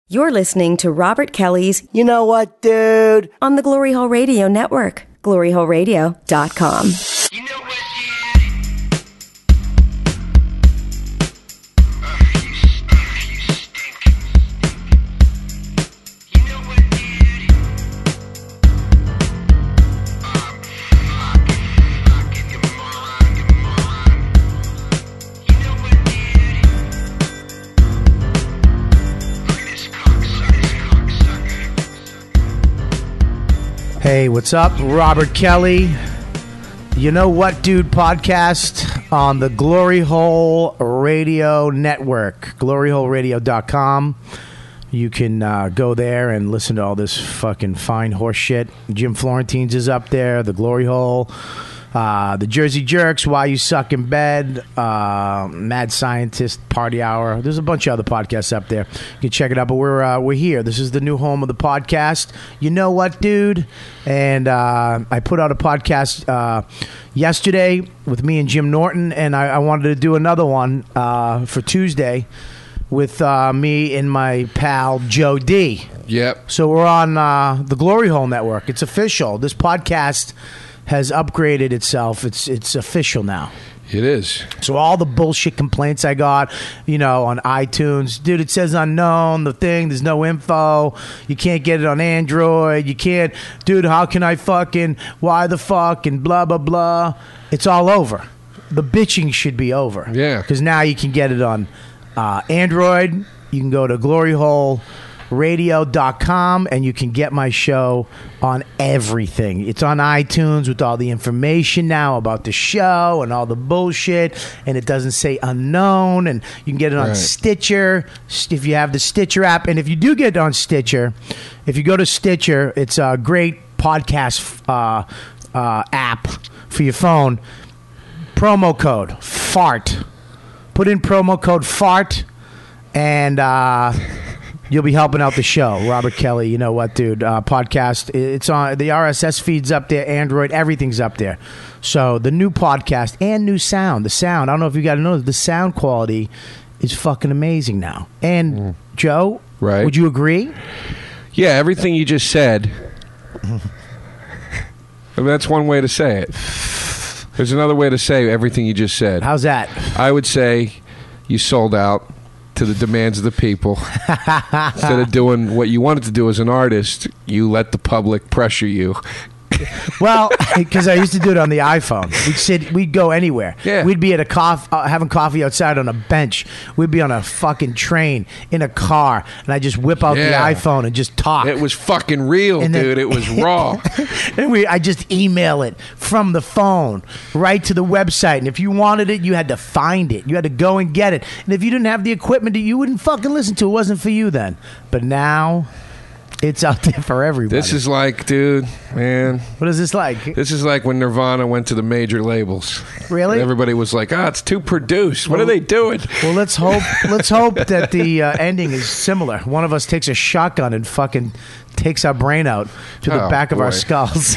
You're listening to Robert Kelly's You Know What, Dude? On the Glory Hole Radio Network, gloryholeradio.com. You know what, you stink. You know what, dude? Fucking, you moron. You know what, dude? Look at this cocksucker. Hey, what's up? Robert Kelly. You Know What, Dude podcast on the Glory Hole Radio Network, gloryholeradio.com. You can go there and listen to all this fucking fine horse shit. Jim Florentine's is up there, the Glory Hole, the Jersey Jerks, Why You Suck in Bed, Mad Scientist, Party Hour. There's a bunch of other podcasts up there. You can check it out, but we're here. This is the new home of the podcast. You Know What, Dude? And I put out a podcast yesterday with me and Jim Norton, and I wanted to do another one for Tuesday with me and my pal Joe D. Yep. So we're on the Glory Hole Network. It's official. This podcast has upgraded itself. It's official now. It is. So all the bullshit complaints I got, on iTunes, dude, it says unknown, there's no info, you can't get it on Android, you can't, dude, how can I why the fuck, and blah, blah, blah. It's all over. The bitching should be over. Yeah. Because now you can get it on Android, you can go to gloryholeradio.com and you can get my show on everything. It's on iTunes with all the information now about the show and all the bullshit, and it doesn't say unknown, and you can get it on Stitcher if you have the Stitcher app. And if you do get it on Stitcher, if you go to Stitcher, it's a great podcast app for your phone. Promo code FART. Put in promo code FART and you'll be helping out the show. Robert Kelly, You Know What, Dude, podcast. It's on the RSS feed's up there, Android, everything's up there. So the new podcast and new sound. The sound, I don't know if you got to know, the sound quality is fucking amazing now. And Joe, Right. Would you agree? Yeah, everything you just said. I mean, that's one way to say it. There's another way to say everything you just said. How's that? I would say you sold out to the demands of the people. Instead of doing what you wanted to do as an artist, you let the public pressure you. Well, because I used to do it on the iPhone. We'd go anywhere. Yeah. We'd be at having coffee outside on a bench. We'd be on a fucking train in a car, and I just whip out the iPhone and just talk. It was fucking real, And then- dude. It was raw. And I just email it from the phone right to the website. And if you wanted it, you had to find it. You had to go and get it. And if you didn't have the equipment, you wouldn't fucking listen to it. It wasn't for you then. But now, it's out there for everybody. This is like, dude, man. What is this like? This is like when Nirvana went to the major labels. Really? Everybody was like, it's too produced. What are they doing? Well, let's hope that the ending is similar. One of us takes a shotgun and fucking takes our brain out to the back of our boy. skulls.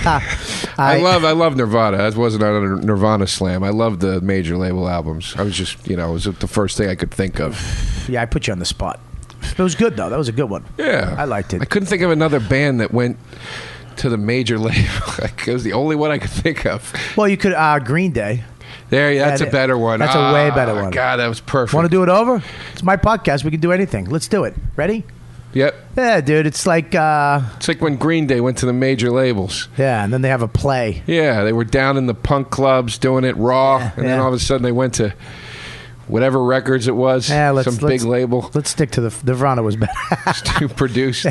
I love Nirvana. That wasn't on a Nirvana slam. I love the major label albums. I was just, it was the first thing I could think of. Yeah, I put you on the spot. It was good, though. That was a good one. Yeah. I liked it. I couldn't think of another band that went to the major label. It was the only one I could think of. Well, you could Green Day. That's a better one. That's a way better one. God, that was perfect. Want to do it over? It's my podcast. We can do anything. Let's do it. Ready? Yep. Yeah, dude. It's like... It's like when Green Day went to the major labels. yeah, and then they have a play. Yeah, they were down in the punk clubs doing it raw, and then all of a sudden they went to whatever records it was, some big label. Let's stick to the Nirvana was better. To produce. The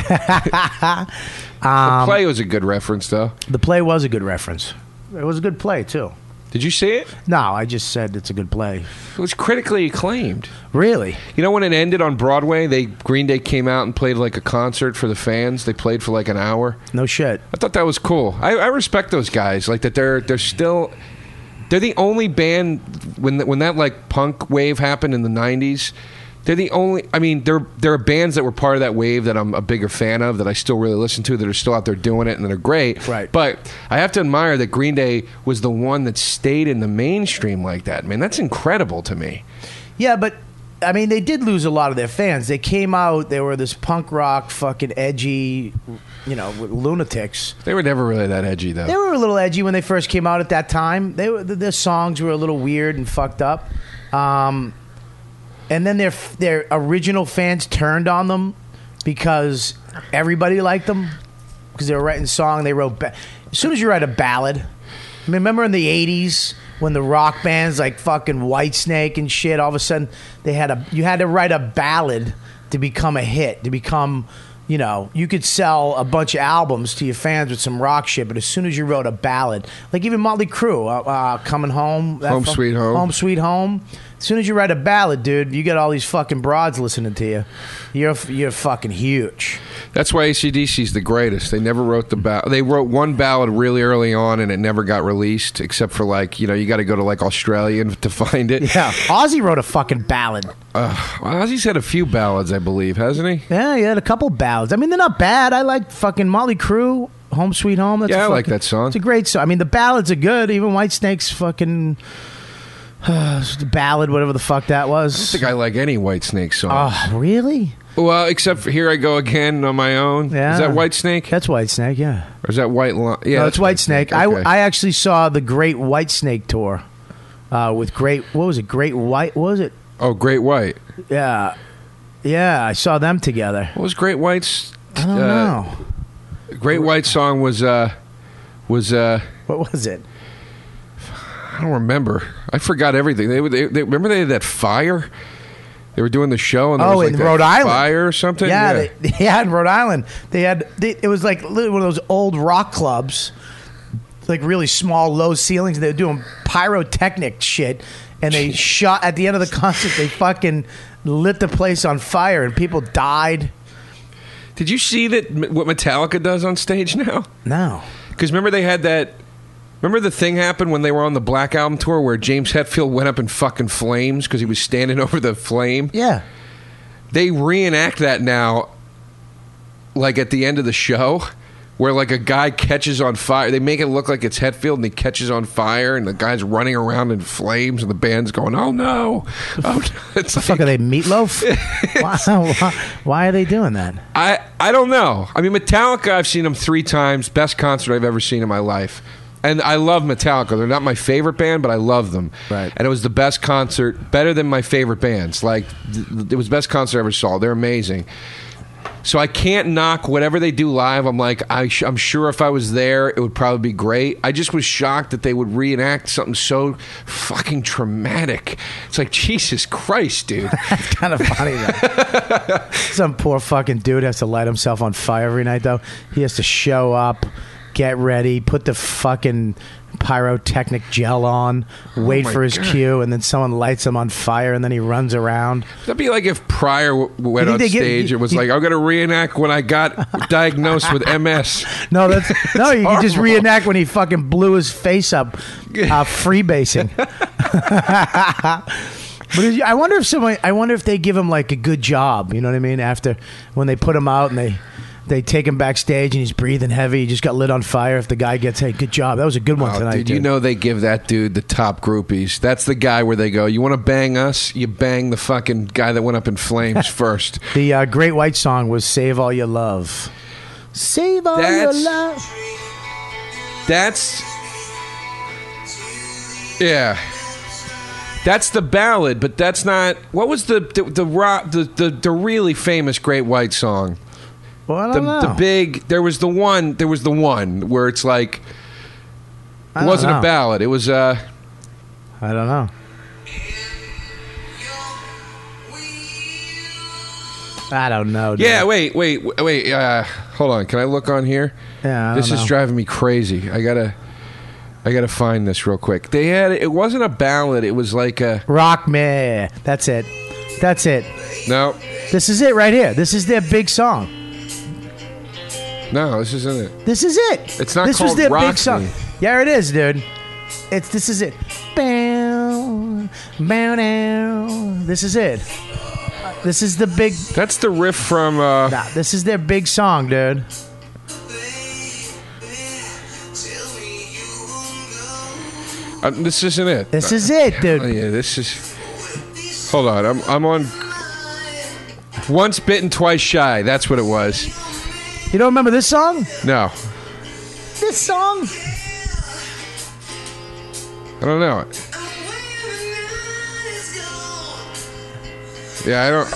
play was a good reference, though. The play was a good reference. It was a good play, too. Did you see it? No, I just said it's a good play. It was critically acclaimed. Really? You know, when it ended on Broadway, Green Day came out and played like a concert for the fans. They played for like an hour. No shit. I thought that was cool. I respect those guys. Like that they're still... They're the only band when that like punk wave happened in the 90s. They're the only. I mean, there are bands that were part of that wave that I'm a bigger fan of, that I still really listen to, that are still out there doing it and that are great. Right. But I have to admire that Green Day was the one that stayed in the mainstream like that. Man, that's incredible to me. Yeah, but I mean, they did lose a lot of their fans. They came out, they were this punk rock, fucking edgy, lunatics. They were never really that edgy, though. They were a little edgy when they first came out at that time. Their songs were a little weird and fucked up. And then their original fans turned on them because everybody liked them because they were writing song. They wrote as soon as you write a ballad. I mean, remember in the 80s when the rock bands like fucking Whitesnake and shit, all of a sudden you had to write a ballad to become a hit, to become, you could sell a bunch of albums to your fans with some rock shit, but as soon as you wrote a ballad, like even Motley Crue, Coming Home. Home Sweet Home. Home Sweet Home. As soon as you write a ballad, dude, you get all these fucking broads listening to you. You're fucking huge. That's why AC/DC's the greatest. They never wrote the ballad. They wrote one ballad really early on, and it never got released, except for you got to go to Australia to find it. Yeah, Ozzy wrote a fucking ballad. Ozzy's had a few ballads, I believe, hasn't he? Yeah, he had a couple ballads. I mean, they're not bad. I like fucking Motley Crue, Home Sweet Home. That's I like that song. It's a great song. I mean, the ballads are good. Even Whitesnake's fucking ballad, whatever the fuck that was. I don't think I like any Whitesnake song. Oh, really? Well, except for Here I Go Again on My Own. Yeah. Is that Whitesnake? That's Whitesnake, yeah. Or is that White Line? Yeah, no, it's Whitesnake. Okay. I actually saw the Great Whitesnake tour with Great White? What was it? Oh, Great White. Yeah. Yeah, I saw them together. What was Great White's? I don't know. Great White song was what was it? I don't remember. I forgot everything. They remember they had that fire. They were doing the show and there was in that Rhode Island, fire or something. Yeah, in Rhode Island, it was like one of those old rock clubs, like really small, low ceilings. They were doing pyrotechnic shit, and they shot at the end of the concert. They fucking lit the place on fire, and people died. Did you see what Metallica does on stage now? No, because remember they had that. Remember the thing happened when they were on the Black Album tour where James Hetfield went up in fucking flames because he was standing over the flame? Yeah. They reenact that now, like at the end of the show, where like a guy catches on fire. They make it look like it's Hetfield and he catches on fire and the guy's running around in flames and the band's going, oh no. Oh, no. It's the fuck are they, Meatloaf? Why are they doing that? I don't know. I mean, Metallica, I've seen them 3 times. Best concert I've ever seen in my life. And I love Metallica. They're not my favorite band, but I love them. Right. And it was the best concert, better than my favorite bands. Like, it was the best concert I ever saw. They're amazing. So I can't knock whatever they do live. I'm like, I'm sure if I was there, it would probably be great. I just was shocked that they would reenact something so fucking traumatic. It's like, Jesus Christ, dude. It's kind of funny, though. Some poor fucking dude has to light himself on fire every night, though. He has to show up, get ready, put the fucking pyrotechnic gel on, wait for his cue, and then someone lights him on fire, and then he runs around. That'd be like if Pryor went on stage and was like, I'm going to reenact when I got diagnosed with MS. No, you can just reenact when he fucking blew his face up freebasing. But I wonder if they give him like a good job, you know what I mean? After when they put him out and they take him backstage and he's breathing heavy. He just got lit on fire. If the guy gets, hey, good job. That was a good one tonight, dude. You know they give that dude the top groupies. That's the guy where they go, you want to bang us? You bang the fucking guy that went up in flames first. The Great White song was Save All Your Love. Save all your love. Yeah. That's the ballad, but that's not... What was the really famous Great White song? Well, I don't know. There was the one where it's like it wasn't a ballad. It was I don't know. I don't know, dude. Yeah, wait. Hold on. Can I look on here? Yeah, this is driving me crazy. I gotta find this real quick. It wasn't a ballad. It was like a Rock Me. That's it. No. This is it right here. This is their big song. No, this isn't it. This is it. It's not This called was their Rock big song. Me. Yeah, it is, dude. This is it. Bow, bow, down. This is it. This is the big. That's the riff from. Nah, this is their big song, dude. This isn't it. This is it, dude. Oh, yeah, this is. Hold on, I'm on. Once bitten, twice shy. That's what it was. You don't remember this song? No, This song? I don't know it. Yeah, I don't.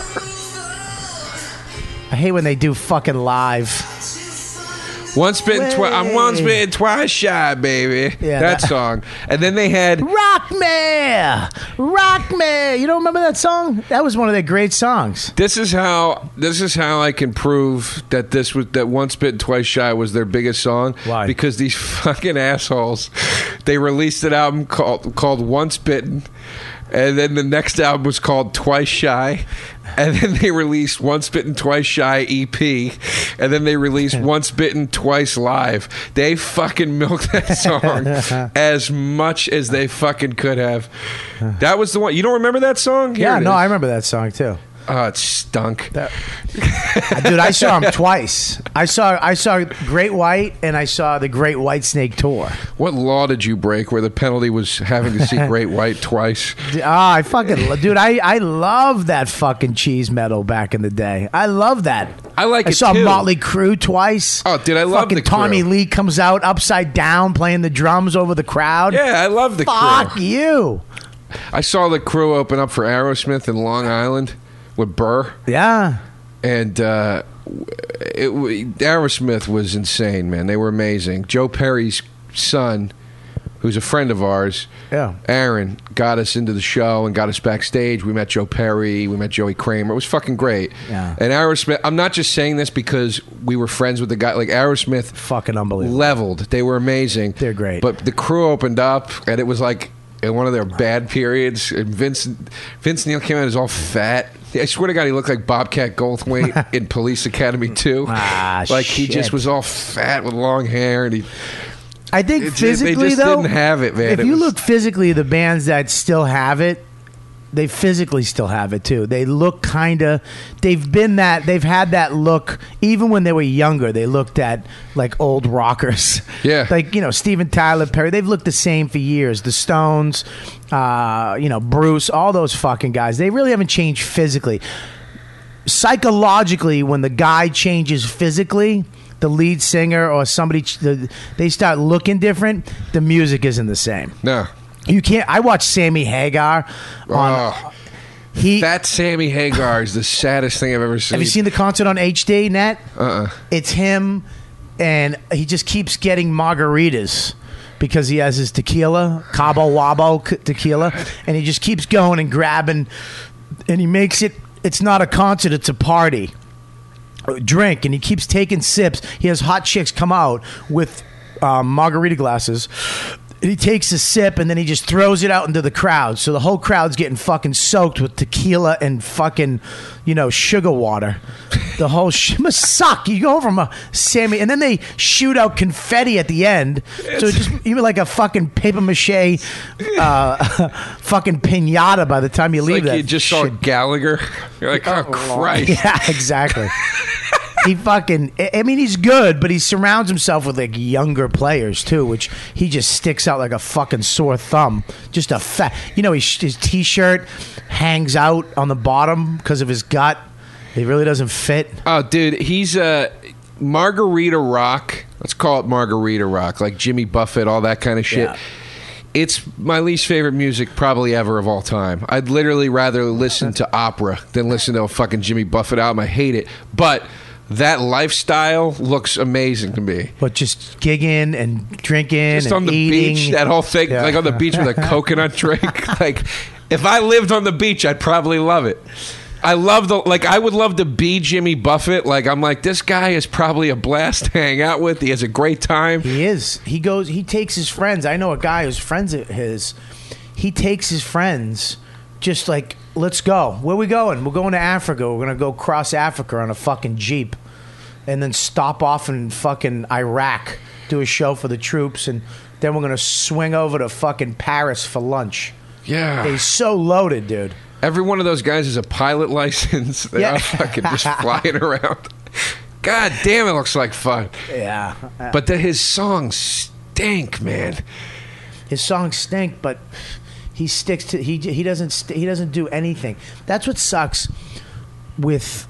I hate when they do fucking live. Once bitten, twice. I'm once bitten, twice shy, baby. Yeah, that that- song. And then they had. Rock me! Rock me! You don't remember that song? That was one of their great songs. This is how I can prove that that Once Bitten Twice Shy was their biggest song. Why? Because these fucking assholes, they released an album called Once Bitten, and then the next album was called Twice Shy, and then they released Once Bitten Twice Shy EP, and then they released Once Bitten Twice Live. They fucking milked that song as much as they fucking could have. That was the one. You don't remember that song? Here Yeah, it no, is. I remember that song too. Oh, it stunk. Dude, I saw him twice. I saw Great White and I saw the Great White Snake tour. What law did you break where the penalty was having to see Great White twice? I love that fucking cheese metal back in the day. I love that. I like I it saw too. Motley Crue twice. Oh, dude, I love fucking the Crue. Tommy Lee comes out upside down playing the drums over the crowd. Yeah, I love the Fuck Crew. you. I saw the Crew open up for Aerosmith in Long Island with Burr, Yeah. and Aerosmith was insane, man. They were amazing. Joe Perry's son, who's a friend of ours, Yeah. Aaron, got us into the show and got us backstage. We met Joe Perry. We met Joey Kramer. It was fucking great. Yeah. And Aerosmith, I'm not just saying this because we were friends with the guy. Like, Aerosmith Fucking unbelievable. leveled. They were amazing. They're great. But the Crew opened up, and it was like in one of their bad periods. And Vince Neil came out as all fat. I swear to God, he looked like Bobcat Goldthwait in Police Academy 2. Like, he just shit. was all fat with long hair, and he. I think They physically, just though, didn't have it, man. If It you was- look physically, the bands that still have it, they physically still have it too. They look kind of. They've had that look even when they were younger. They looked at like old rockers. Yeah. like Steven Tyler, Perry. They've looked the same for years. The Stones, Bruce, all those fucking guys. They really haven't changed physically. Psychologically, when the guy changes physically, the lead singer or somebody, they start looking different. The music isn't the same. No. You can't. I watched Sammy Hagar on. Oh, He. that Sammy Hagar is the saddest thing I've ever seen. Have you seen the concert on HD Net? Uh-uh. It's him, and he just keeps getting margaritas because he has his tequila, Cabo Wabo tequila, and he just keeps going and grabbing, and he makes it. It's not a concert; it's a party. Drink, and he keeps taking sips. He has hot chicks come out with margarita glasses. And he takes a sip and then he just throws it out into the crowd. So the whole crowd's getting fucking soaked with tequila and fucking, sugar water. The whole shit must suck. You go from a Sammy, and then they shoot out confetti at the end. So it's just even like a fucking paper mache, fucking pinata by the time you It's leave like that. you just saw shit. Gallagher. You're like, oh, Christ. Yeah, exactly. He fucking. I mean, he's good, but he surrounds himself with like younger players too, which he just sticks out like a fucking sore thumb. Just a fat. His t-shirt hangs out on the bottom because of his gut. It really doesn't fit. Oh, dude, he's Margarita Rock. Let's call it Margarita Rock, like Jimmy Buffett, all that kind of shit. Yeah. It's my least favorite music probably ever of all time. I'd literally rather listen to opera than listen to a fucking Jimmy Buffett album. I hate it. But that lifestyle looks amazing to me. But just gigging and drinking Just and on the eating. beach, that whole thing, Yeah. like on the beach with a coconut drink. Like, if I lived on the beach, I'd probably love it. I would love to be Jimmy Buffett. Like, I'm like, this guy is probably a blast to hang out with. He has a great time. He is. He takes his friends. I know a guy who's friends of his. He takes his friends, just like, let's go. Where we going? We're going to Africa. We're going to go cross Africa on a fucking Jeep. And then stop off in fucking Iraq, do a show for the troops, and then we're going to swing over to fucking Paris for lunch. Yeah. He's so loaded, dude. Every one of those guys has a pilot license. They're Yeah. not fucking just flying around. God damn, it looks like fun. Yeah. But his songs stink, man. His songs stink, but He sticks to he doesn't do anything. That's what sucks with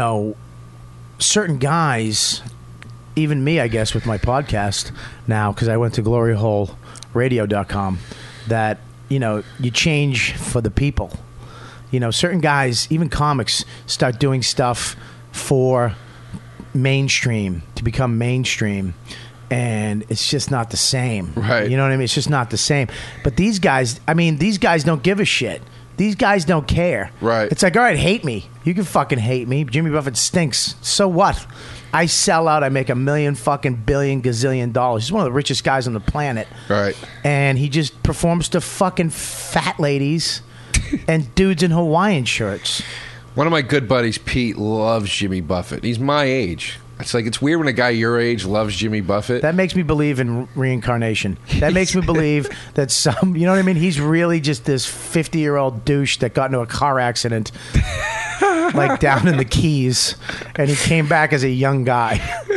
certain guys, even me, I guess, with my podcast now, because I went to gloryholeradio.com, that you change for the people. Certain guys, even comics, start doing stuff for mainstream, to become mainstream, and it's just not the same. Right. You know what I mean? It's just not the same. But these guys don't give a shit. These guys don't care. Right. It's like, all right, hate me. You can fucking hate me. Jimmy Buffett stinks. So what? I sell out. I make $1 million fucking billion gazillion dollars. He's one of the richest guys on the planet. Right. And he just performs to fucking fat ladies and dudes in Hawaiian shirts. One of my good buddies, Pete, loves Jimmy Buffett. He's my age. It's weird when a guy your age loves Jimmy Buffett. That makes me believe in reincarnation. That makes me believe that you know what I mean? He's really just this 50-year-old douche that got into a car accident, like down in the Keys, and he came back as a young guy.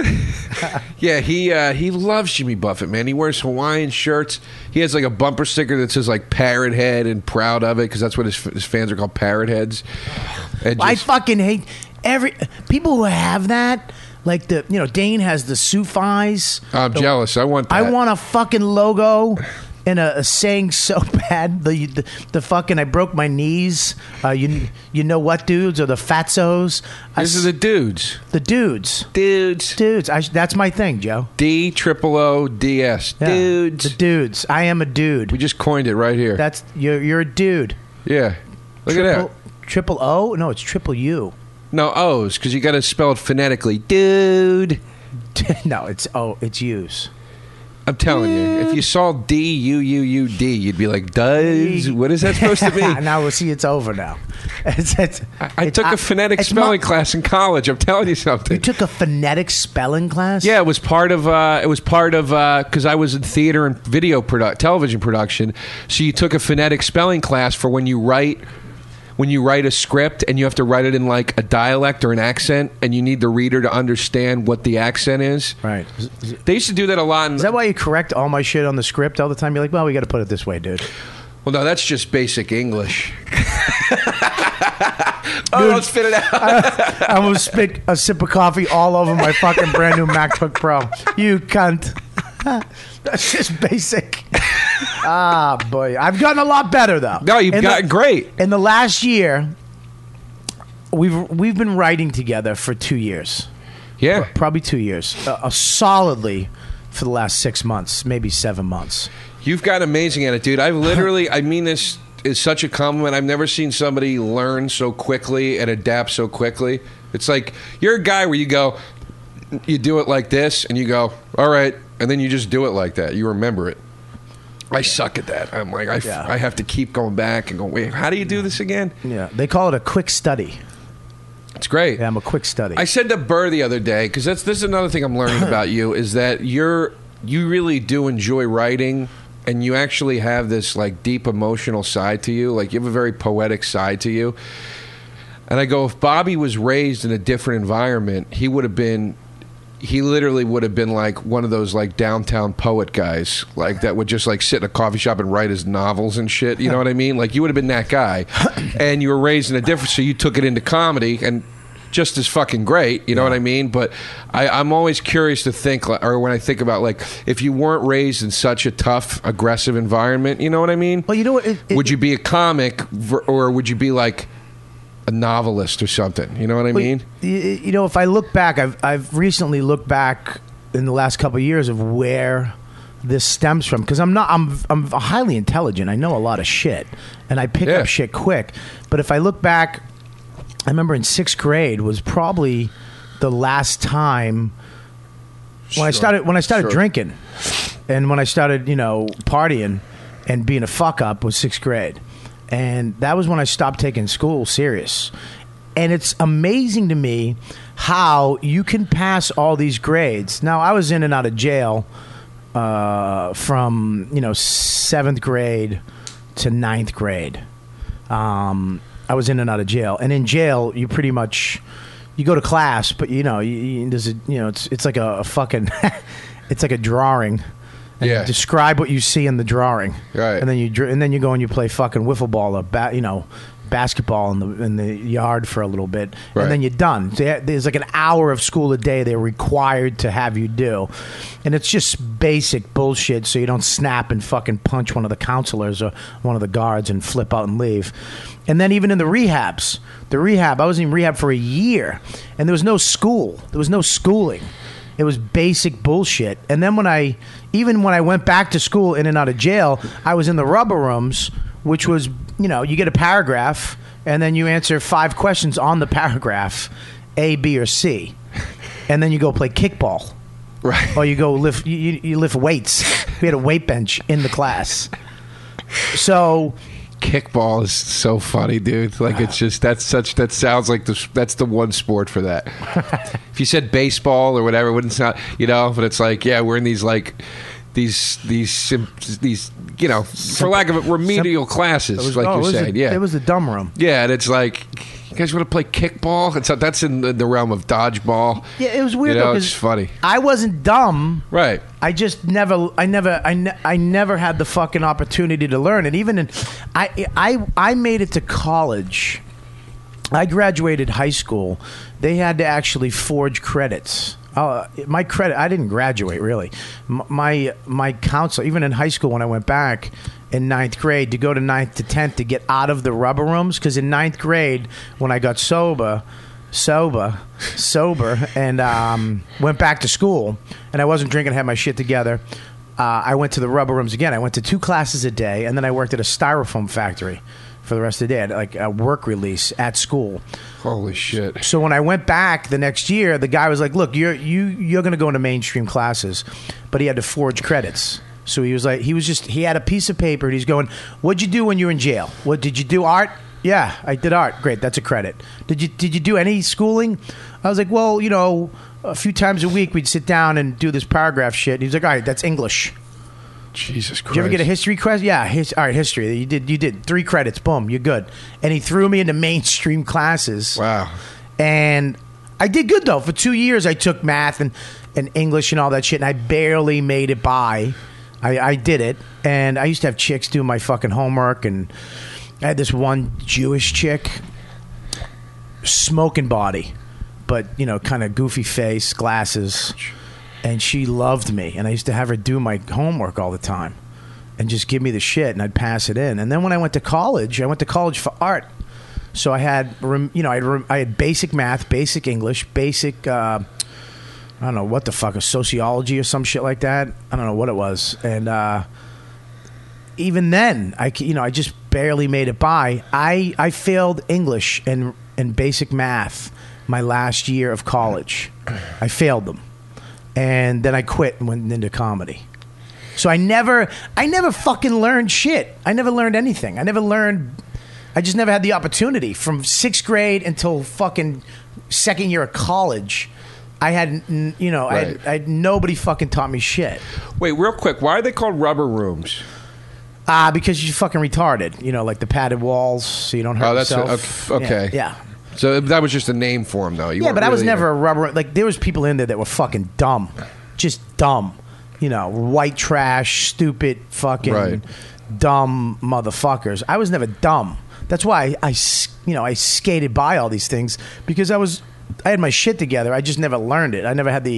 Yeah, he loves Jimmy Buffett, man. He wears Hawaiian shirts. He has like a bumper sticker that says like Parrot Head and proud of it, because that's what his fans are called, Parrot Heads. And I fucking hate people who have that. Like Dane has the Sufis. I'm jealous. I want that. I want a fucking logo and a saying so bad. The fucking I broke my knees. You know what, dudes? Or the Fatzos. These are the dudes. The dudes. Dudes. That's my thing, Joe. DOODS. Yeah. Dudes. The dudes. I am a dude. We just coined it right here. That's you're a dude. Yeah. Look at that. Triple O? No, it's triple U. No, O's, because you got to spell it phonetically. Dude. No, it's U's. I'm telling you, if you saw D-U-U-U-D, you'd be like, dudes? What is that supposed to be? Now we'll see, it's over now. I took a phonetic spelling class in college. I'm telling you something. You took a phonetic spelling class? Yeah, it was part of because I was in theater and television production. So you took a phonetic spelling class for when you write a script and you have to write it in like a dialect or an accent, and you need the reader to understand what the accent is. Right. They used to do that a lot. Is that why you correct all my shit on the script all the time? You're like, well, we got to put it this way, dude. Well, no, that's just basic English. Don't spit it out. I almost spit a sip of coffee all over my fucking brand new MacBook Pro. You cunt. That's just basic. Ah, boy. I've gotten a lot better, though. No, you've gotten great. In the last year, we've been writing together for 2 years. Yeah. Probably 2 years. Solidly for the last 6 months, maybe 7 months. You've got amazing at it, dude. I mean this is such a compliment. I've never seen somebody learn so quickly and adapt so quickly. It's like, you're a guy where you do it like this, and you go, all right, and then you just do it like that. You remember it. I suck at that. I'm like, I have to keep going back and go, wait, how do you do this again? Yeah, they call it a quick study. It's great. Yeah, I'm a quick study. I said to Burr the other day, because this is another thing I'm learning about you, is that you really do enjoy writing, and you actually have this like deep emotional side to you. Like, you have a very poetic side to you. And I go, if Bobby was raised in a different environment, he literally would have been like one of those like downtown poet guys, like that would just like sit in a coffee shop and write his novels and shit. You know what I mean? Like, you would have been that guy, and you were raised in a different, so you took it into comedy, and just as fucking great. You know what I mean? But I'm always curious to think, or when I think about like, if you weren't raised in such a tough, aggressive environment, you know what I mean? Well, you know what? Would you be a comic, or would you be like a novelist or something? You know what I mean? You know, if I look back, I've recently looked back in the last couple of years of where this stems from, because I'm highly intelligent. I know a lot of shit, and I pick up shit quick. But if I look back, I remember in 6th grade was probably the last time when I started drinking, and when I started partying and being a fuck up was 6th grade. And that was when I stopped taking school serious. And it's amazing to me how you can pass all these grades. Now, I was in and out of jail from 7th grade to 9th grade. I was in and out of jail. And in jail, you pretty much, you go to class, but it's like a fucking, it's like a drawing. And Yeah. you describe what you see in the drawing. Right. And then you go and you play fucking wiffle ball or basketball in the yard for a little bit, Right. and then you're done. So there's like an hour of school a day they're required to have you do, and it's just basic bullshit. So you don't snap and fucking punch one of the counselors or one of the guards and flip out and leave. And then even in the rehab, I was in rehab for a year, and there was no school. There was no schooling. It was basic bullshit. And then when I went back to school in and out of jail, I was in the rubber rooms, which was, you get a paragraph and then you answer 5 questions on the paragraph, A, B, or C. And then you go play kickball. Right. Or you go lift, you lift weights. We had a weight bench in the class. So Kickball is so funny, dude. Like that sounds like that's the one sport for that. If you said baseball or whatever, it wouldn't sound, but it's like, yeah, we're in these like these for lack of it, remedial classes, like you're saying. Yeah, it was the dumb room. Yeah, and it's like, you guys want to play kickball? And so that's in the realm of dodgeball. Yeah, it was weird though, 'cause it's funny. I wasn't dumb. Right. I just never had the fucking opportunity to learn. And even I made it to college. I graduated high school. They had to actually forge credits. My credit, I didn't graduate really. My counselor, even in high school when I went back in 9th grade, to go to 9th to 10th to get out of the rubber rooms, because in 9th grade when I got sober, and went back to school, and I wasn't drinking, had my shit together. I went to the rubber rooms again. I went to 2 classes a day, and then I worked at a styrofoam factory for the rest of the day. I had like a work release at school. Holy shit. So when I went back the next year, the guy was like, "Look, you're going to go into mainstream classes," but he had to forge credits. So he was like, he had a piece of paper, and he's going, "What'd you do when you were in jail? What did you do? Art? Yeah, I did art. Great, that's a credit. Did you do any schooling?" I was like, "Well, a few times a week we'd sit down and do this paragraph shit." And he's like, "All right, that's English." Jesus Christ. Did you ever get a history question? Yeah, all right, history. You did 3 credits. Boom, you're good. And he threw me into mainstream classes. Wow. And I did good though. For 2 years, I took math and English and all that shit, and I barely made it by. I did it, and I used to have chicks do my fucking homework, and I had this one Jewish chick, smoking body, but kind of goofy face, glasses, and she loved me, and I used to have her do my homework all the time, and just give me the shit, and I'd pass it in. And then when I went to college for art, so I had I had basic math, basic English, basic. I don't know what the fuck, a sociology or some shit like that. I don't know what it was. And even then, I just barely made it by. I failed English and basic math my last year of college. I failed them. And then I quit and went into comedy. So I never fucking learned shit. I never learned anything. I just never had the opportunity. From 6th grade until fucking 2nd year of college, I had, Right. I had nobody fucking taught me shit. Wait, real quick. Why are they called rubber rooms? Because you're fucking retarded. Like the padded walls, so you don't hurt yourself. Okay. Yeah. So that was just a name for them, though. But I was never a rubber. Like there was people in there that were fucking dumb, just dumb. White trash, stupid, fucking dumb motherfuckers. I was never dumb. That's why I skated by all these things, because I had my shit together. I just never learned it. I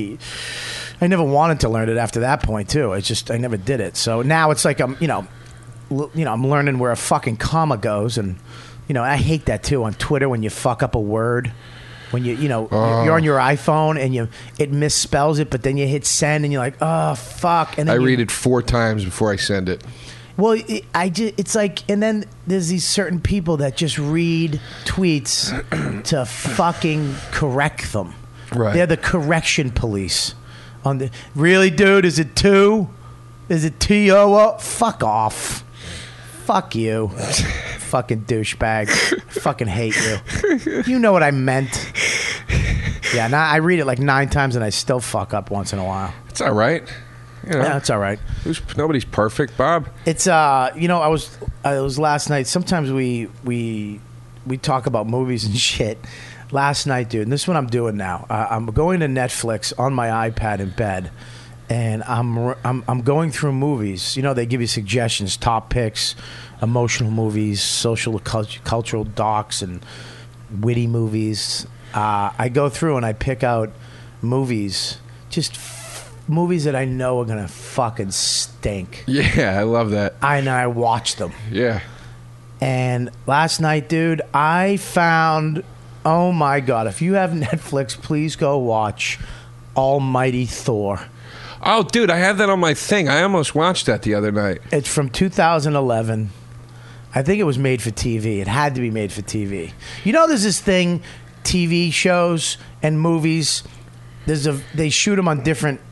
never wanted to learn it after that point too. I never did it. So now it's like I'm learning where a fucking comma goes, and I hate that too on Twitter when you fuck up a word. When you're on your iPhone and it misspells it, but then you hit send and you're like, oh fuck. And then I read it 4 times before I send it. Well, it's like, and then there's these certain people that just read tweets to fucking correct them. Right. They're the correction police. Really, dude? Is it 2? Is it T-O-O? Fuck off. Fuck you. Fucking douchebag. Fucking hate you. You know what I meant. Yeah, now I read it like 9 times and I still fuck up once in a while. It's all right. Yeah, it's all right. Nobody's perfect, Bob. It's I was last night. Sometimes we talk about movies and shit. Last night, dude, and this is what I'm doing now. I'm going to Netflix on my iPad in bed, and I'm going through movies. You know, they give you suggestions, top picks, emotional movies, social cultural docs, and witty movies. I go through and I pick out movies, just movies that I know are gonna fucking stink. Yeah, I love that. And I watch them. Yeah. And last night, dude, I found, oh my God, if you have Netflix, please go watch Almighty Thor. Oh, dude, I have that on my thing. I almost watched that the other night. It's from 2011. I think it was made for TV. It had to be made for TV. You know, there's this thing, TV shows and movies, they shoot them on different,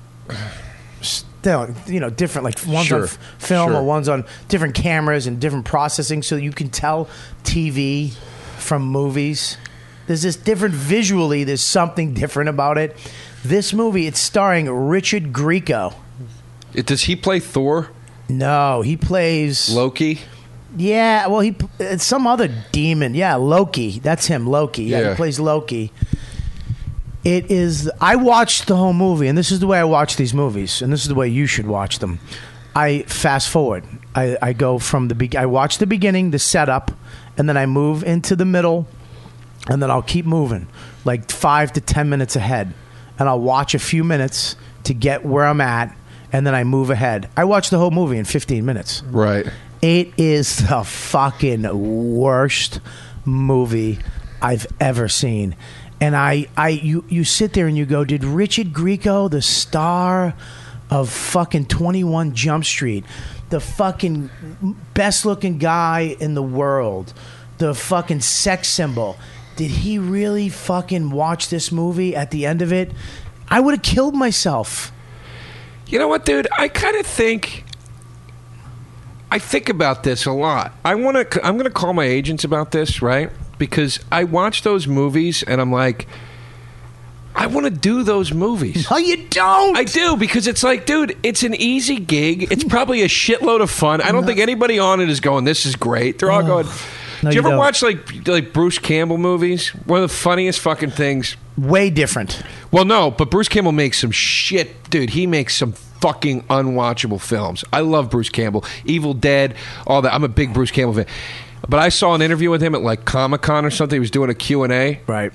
different, like one's Sure. on film Sure. or one's on different cameras and different processing, so you can tell TV from movies. There's this different visually. There's something different about it. This movie, it's starring Richard Grieco. Does he play Thor? No, he plays Loki? Yeah, well, it's some other demon. Yeah, Loki. That's him, Loki. Yeah, he plays Loki. It is. I watched the whole movie, and this is the way I watch these movies, and this is the way you should watch them. I fast forward. I go from I watch the beginning, the setup, and then I move into the middle, and then I'll keep moving, like 5 to 10 minutes ahead, and I'll watch a few minutes to get where I'm at, and then I move ahead. I watch the whole movie in 15 minutes. Right. It is the fucking worst movie I've ever seen. And you sit there and you go, did Richard Grieco, the star of fucking 21 Jump Street, the fucking best looking guy in the world, the fucking sex symbol, did he really fucking watch this movie at the end of it? I would have killed myself. You know what, dude? I think about this a lot. I'm going to call my agents about this, right? Because I watch those movies and I'm like, I want to do those movies. No, you don't. I do, because it's like, dude, it's an easy gig. It's probably a shitload of fun. I don't think anybody on it is going, this is great. They're all going. No, do you ever don't. watch like Bruce Campbell movies? One of the funniest fucking things. Way different. Well, no, but Bruce Campbell makes some shit, dude. He makes some fucking unwatchable films. I love Bruce Campbell. Evil Dead, all that. I'm a big Bruce Campbell fan. But I saw an interview with him at like Comic-Con or something. He was doing a Q&A. Right.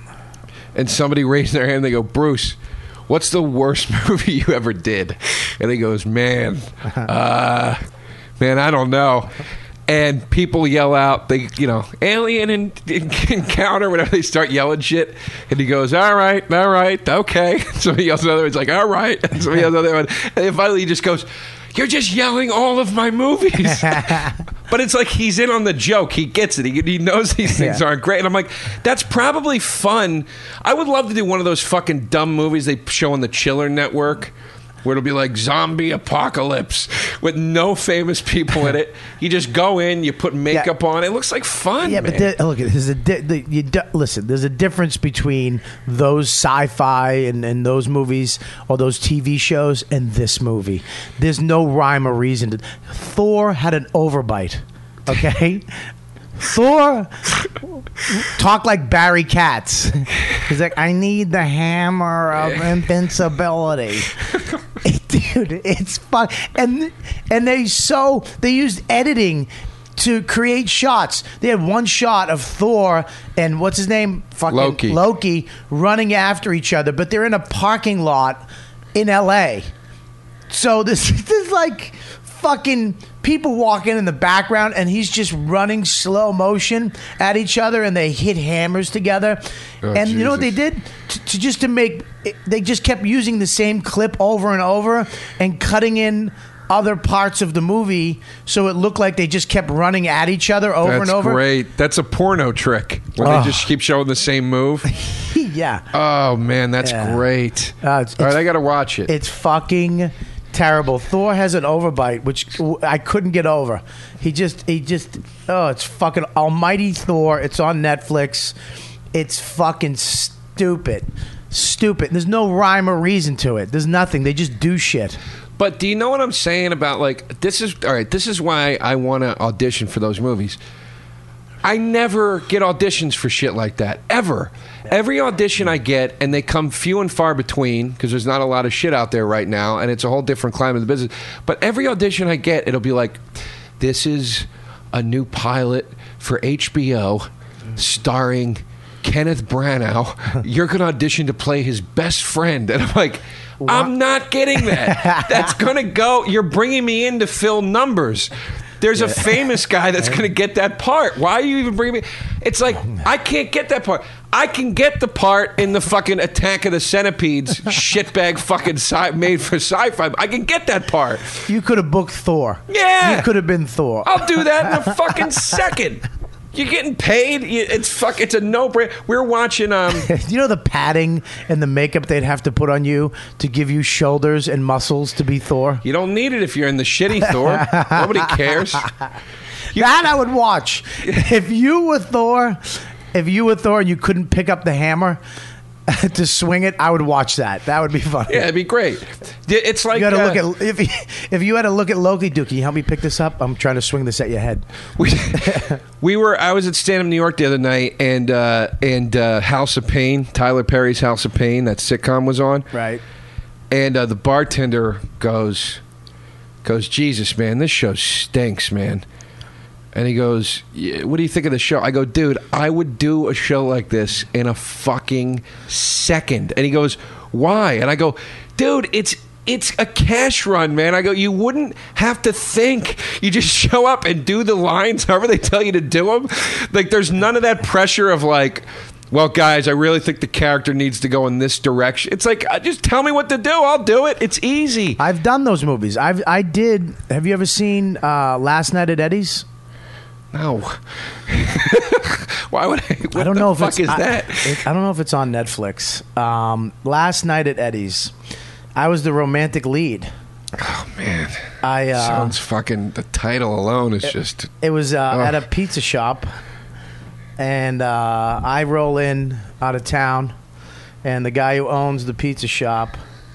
And somebody raised their hand and they go, Bruce, what's the worst movie you ever did? And he goes, man, I don't know. And people yell out, alien encounter, whatever, they start yelling shit. And he goes, all right, okay. Somebody yells another one, it's like, all right. And somebody yells another one. And then finally he just goes, you're just yelling all of my movies. But it's like he's in on the joke. He gets it. He knows these things aren't great. And I'm like, that's probably fun. I would love to do one of those fucking dumb movies they show on the Chiller Network, where it'll be like zombie apocalypse with no famous people in it. You just go in, you put makeup on. It looks like fun. Yeah, man. but look, listen. There's a difference between those sci-fi and those movies or those TV shows and this movie. There's no rhyme or reason. Thor had an overbite. Okay. Thor talked like Barry Katz. He's like, I need the hammer of invincibility. Dude, it's fun. And they used editing to create shots. They had one shot of Thor and what's his name? Fucking Loki running after each other, but they're in a parking lot in LA. So this like fucking people walking in the background and he's just running slow motion at each other and they hit hammers together. Oh, and you know what they did? They just kept using the same clip over and over and cutting in other parts of the movie so it looked like they just kept running at each other over and over. That's great. That's a porno trick when they just keep showing the same move. Yeah. Oh, man, that's great. All right, I got to watch it. It's fucking terrible. Thor has an overbite, which I couldn't get over. It's fucking Almighty Thor. It's on Netflix. It's fucking stupid. There's no rhyme or reason to it. There's nothing. They just do shit. But do you know what I'm saying about, like, this is why I want to audition for those movies. I never get auditions for shit like that, ever. Every audition I get, and they come few and far between, because there's not a lot of shit out there right now, and it's a whole different climate of the business. But every audition I get, it'll be like, this is a new pilot for HBO starring Kenneth Branagh. You're going to audition to play his best friend. And I'm like, I'm not getting that. That's going to go. You're bringing me in to fill numbers. There's a famous guy that's going to get that part. Why are you even bringing me? It's like, I can't get that part. I can get the part in the fucking Attack of the Centipedes shitbag fucking made for sci-fi. I can get that part. You could have booked Thor. Yeah. You could have been Thor. I'll do that in a fucking second. You're getting paid. It's a no-brainer. We're watching. You know the padding and the makeup they'd have to put on you to give you shoulders and muscles to be Thor? You don't need it if you're in the shitty Thor. Nobody cares. That I would watch. If you were Thor and you couldn't pick up the hammer to swing it, I would watch that. That would be funny. Yeah, it'd be great. It's like You got to look at if you had to look at Loki. Dude, can you help me pick this up? I'm trying to swing this at your head. I was at Stand Up New York the other night, and House of Pain, Tyler Perry's House of Pain, that sitcom was on. Right. And the bartender goes, Jesus, man, this show stinks, man. And he goes, yeah, what do you think of the show? I go, dude, I would do a show like this in a fucking second. And he goes, why? And I go, dude, it's a cash run, man. I go, you wouldn't have to think. You just show up and do the lines however they tell you to do them. Like, there's none of that pressure of like, well, guys, I really think the character needs to go in this direction. It's like, just tell me what to do. I'll do it. It's easy. I've done those movies. I did. Have you ever seen Last Night at Eddie's? No. Why would I? What I don't the know if fuck it's is that? I don't know if it's on Netflix. Last Night at Eddie's, I was the romantic lead. Oh man, Sounds fucking. The title alone is just. It was at a pizza shop, and I roll in out of town, and the guy who owns the pizza shop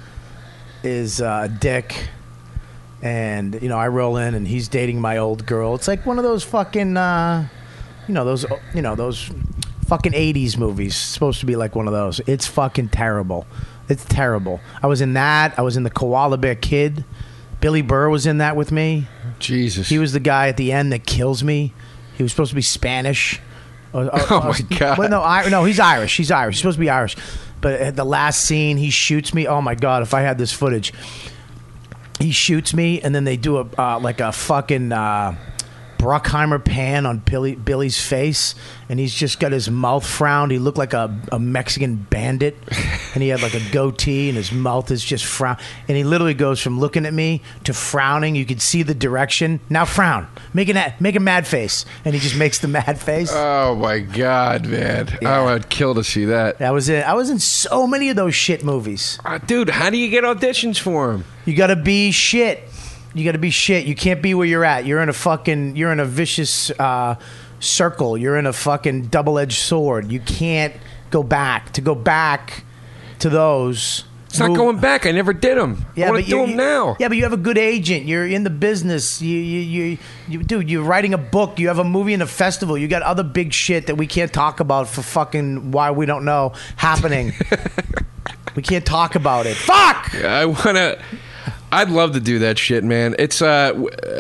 is Dick. And, I roll in and he's dating my old girl. It's like one of those fucking, those fucking 80s movies. It's supposed to be like one of those. It's fucking terrible. It's terrible. I was in that. I was in the Koala Bear Kid. Billy Burr was in that with me. Jesus. He was the guy at the end that kills me. He was supposed to be Spanish. Oh my God. Well, no, he's Irish. He's supposed to be Irish. But at the last scene, he shoots me. Oh my God, if I had this footage. He shoots me, and then they do a fucking Bruckheimer pan on Billy's face, and he's just got his mouth frowned. He looked like a Mexican bandit, and he had like a goatee, and his mouth is just frown. And he literally goes from looking at me to frowning. You could see the direction. Now frown. Make a mad face, and he just makes the mad face. Oh my God, man! Yeah. Oh, I'd kill to see that. I was in so many of those shit movies. Dude, how do you get auditions for him? You gotta be shit. You can't be where you're at. You're in a vicious circle. You're in a fucking double-edged sword. You can't go back. To go back to those. It's not going back. I never did them. Yeah, I want to do them now. Yeah, but you have a good agent. You're in the business. Dude, you're writing a book. You have a movie in a festival. You got other big shit that we can't talk about for fucking why we don't know happening. We can't talk about it. Fuck! I'd love to do that shit, man. It's was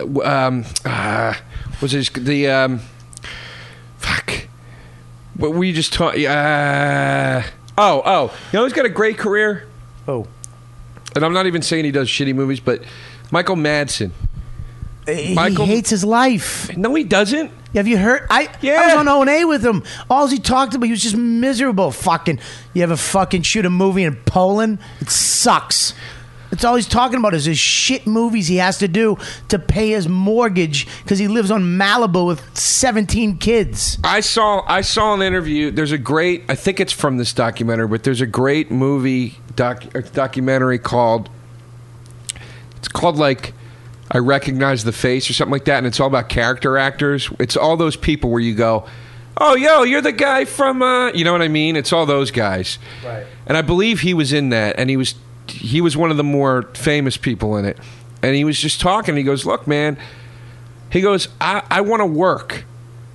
it the fuck? What we just talking? You know who's got a great career? Oh, and I'm not even saying he does shitty movies, but Michael Madsen. He hates his life. No, he doesn't. Have you heard? I was on O&A with him. All he talked about, he was just miserable. Fucking, you ever fucking shoot a movie in Poland? It sucks. That's all he's talking about is his shit movies he has to do to pay his mortgage because he lives on Malibu with 17 kids. I saw an interview. There's a great, I think it's from this documentary, but there's a great movie documentary called, it's called like I Recognize the Face or something like that, and it's all about character actors. It's all those people where you go, oh, yo, you're the guy from, you know what I mean? It's all those guys. Right. And I believe he was in that, and he was one of the more famous people in it. And he was just talking. He goes, look, man, he goes, I want to work.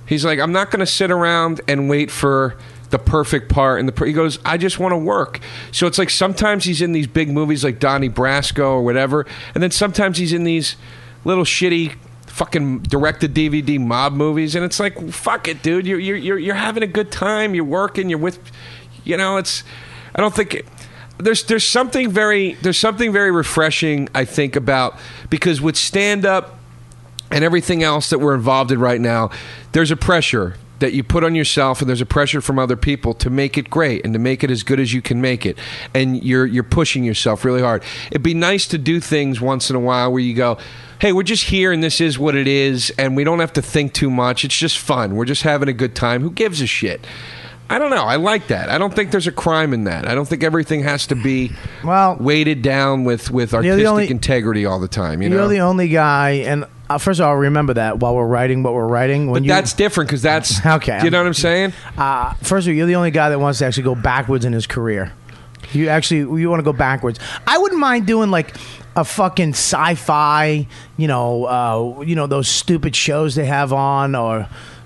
He's like, I'm not going to sit around and wait for the perfect part. And he goes, I just want to work. So it's like sometimes he's in these big movies like Donnie Brasco or whatever, and then sometimes he's in these little shitty fucking direct-to-DVD mob movies, and it's like, fuck it, dude. You're having a good time. You're working. You're with, it's. I don't think. There's something very refreshing, I think, about, because with stand-up and everything else that we're involved in right now, there's a pressure that you put on yourself, and there's a pressure from other people to make it great and to make it as good as you can make it, and you're pushing yourself really hard. It'd be nice to do things once in a while where you go, hey, we're just here and this is what it is, and we don't have to think too much. It's just fun. We're just having a good time. Who gives a shit? I don't know. I like that. I don't think there's a crime in that. I don't think everything has to be weighted down with artistic integrity all the time. You're the only guy, and first of all, remember that while we're writing what we're writing. But that's different, because that's... Okay. Do you know what I'm saying? First of all, you're the only guy that wants to actually go backwards in his career. You want to go backwards. I wouldn't mind doing like a fucking sci-fi, those stupid shows they have on, or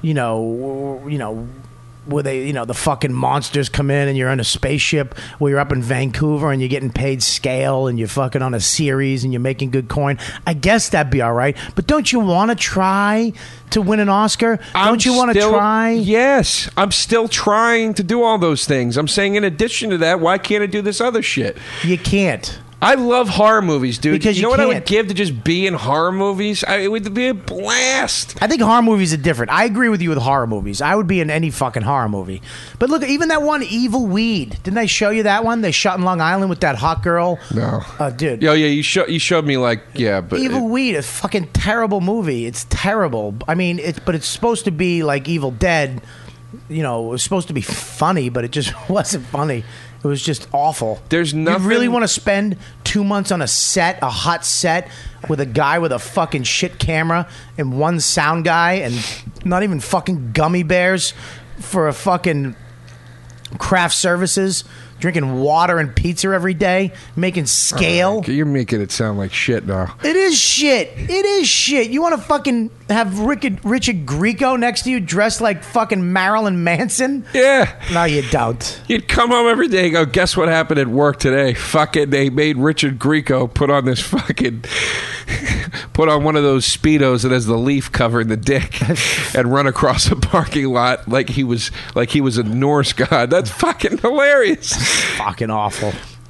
where they, the fucking monsters come in and you're on a spaceship, where you're up in Vancouver and you're getting paid scale and you're fucking on a series and you're making good coin. I guess that'd be all right. But don't you want to try to win an Oscar? Don't you want to try? Yes. I'm still trying to do all those things. I'm saying, in addition to that, why can't I do this other shit? You can't. I love horror movies, dude. Because you know what I would give to just be in horror movies? It would be a blast. I think horror movies are different. I agree with you with horror movies. I would be in any fucking horror movie. But look, even that one, Evil Weed. Didn't I show you that one? They shot in Long Island with that hot girl. No. Dude. Yeah, you showed me, like, yeah. But Evil Weed, a fucking terrible movie. It's terrible. I mean, but it's supposed to be like Evil Dead. It was supposed to be funny, but it just wasn't funny. It was just awful. There's nothing. You really want to spend 2 months on a hot set, with a guy with a fucking shit camera and one sound guy and not even fucking gummy bears for a fucking craft services, drinking water and pizza every day, making scale. You're making it sound like shit now. It is shit. It is shit. You want to fucking have Richard Grieco next to you dressed like fucking Marilyn Manson? Yeah. No, you don't. You'd come home every day and go, guess what happened at work today? Fucking, they made Richard Grieco put on this fucking... put on one of those Speedos that has the leaf covering the dick and run across a parking lot like he was a Norse god. That's fucking hilarious. Fucking awful.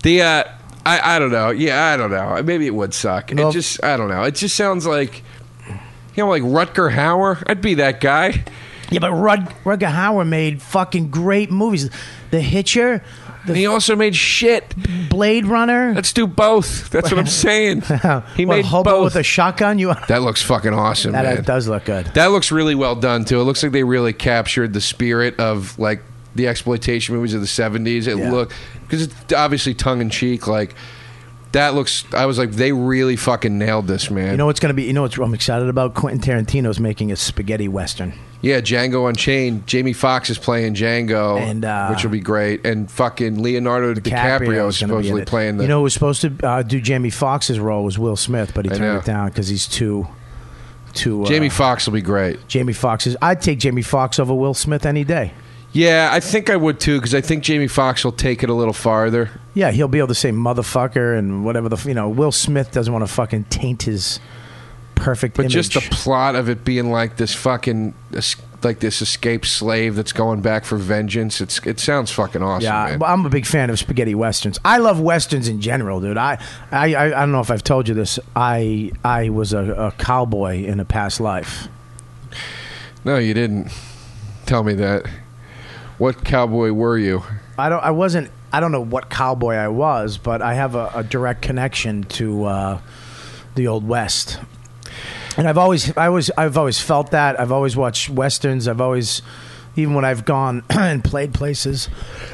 I don't know. Yeah, I don't know. Maybe it would suck. Well, I don't know. It just sounds like, like Rutger Hauer. I'd be that guy. Yeah, but Rutger Hauer made fucking great movies. The Hitcher. And he also made shit. Blade Runner. Let's do both. That's what I'm saying. He made Hobo both. with a shotgun. That looks fucking awesome, man. That does look good. That looks really well done, too. It looks like they really captured the spirit of, like, the exploitation movies of the 70s. It looked... Because it's obviously tongue-in-cheek, like... That looks... I was like, they really fucking nailed this, man. You know what's going to be... You know what I'm excited about? Quentin Tarantino's making a spaghetti western. Yeah, Django Unchained. Jamie Foxx is playing Django, and, which will be great. And fucking Leonardo DiCaprio is supposedly playing the... You know who was supposed to do Jamie Foxx's role was Will Smith, but he turned it down because he's too... Jamie Foxx will be great. Jamie Foxx is... I'd take Jamie Foxx over Will Smith any day. Yeah, I think I would too, because I think Jamie Foxx will take it a little farther. Yeah, he'll be able to say motherfucker and whatever Will Smith doesn't want to fucking taint his perfect image. But just the plot of it being like this fucking, like this escaped slave that's going back for vengeance, it sounds fucking awesome, yeah, man. I'm a big fan of spaghetti westerns. I love westerns in general, dude. I don't know if I've told you this. I was a cowboy in a past life. No, you didn't tell me that. What cowboy were you? I don't know what cowboy I was, but I have a direct connection to the Old West, and I've always felt that. I've always watched westerns. I've always, even when I've gone and played places,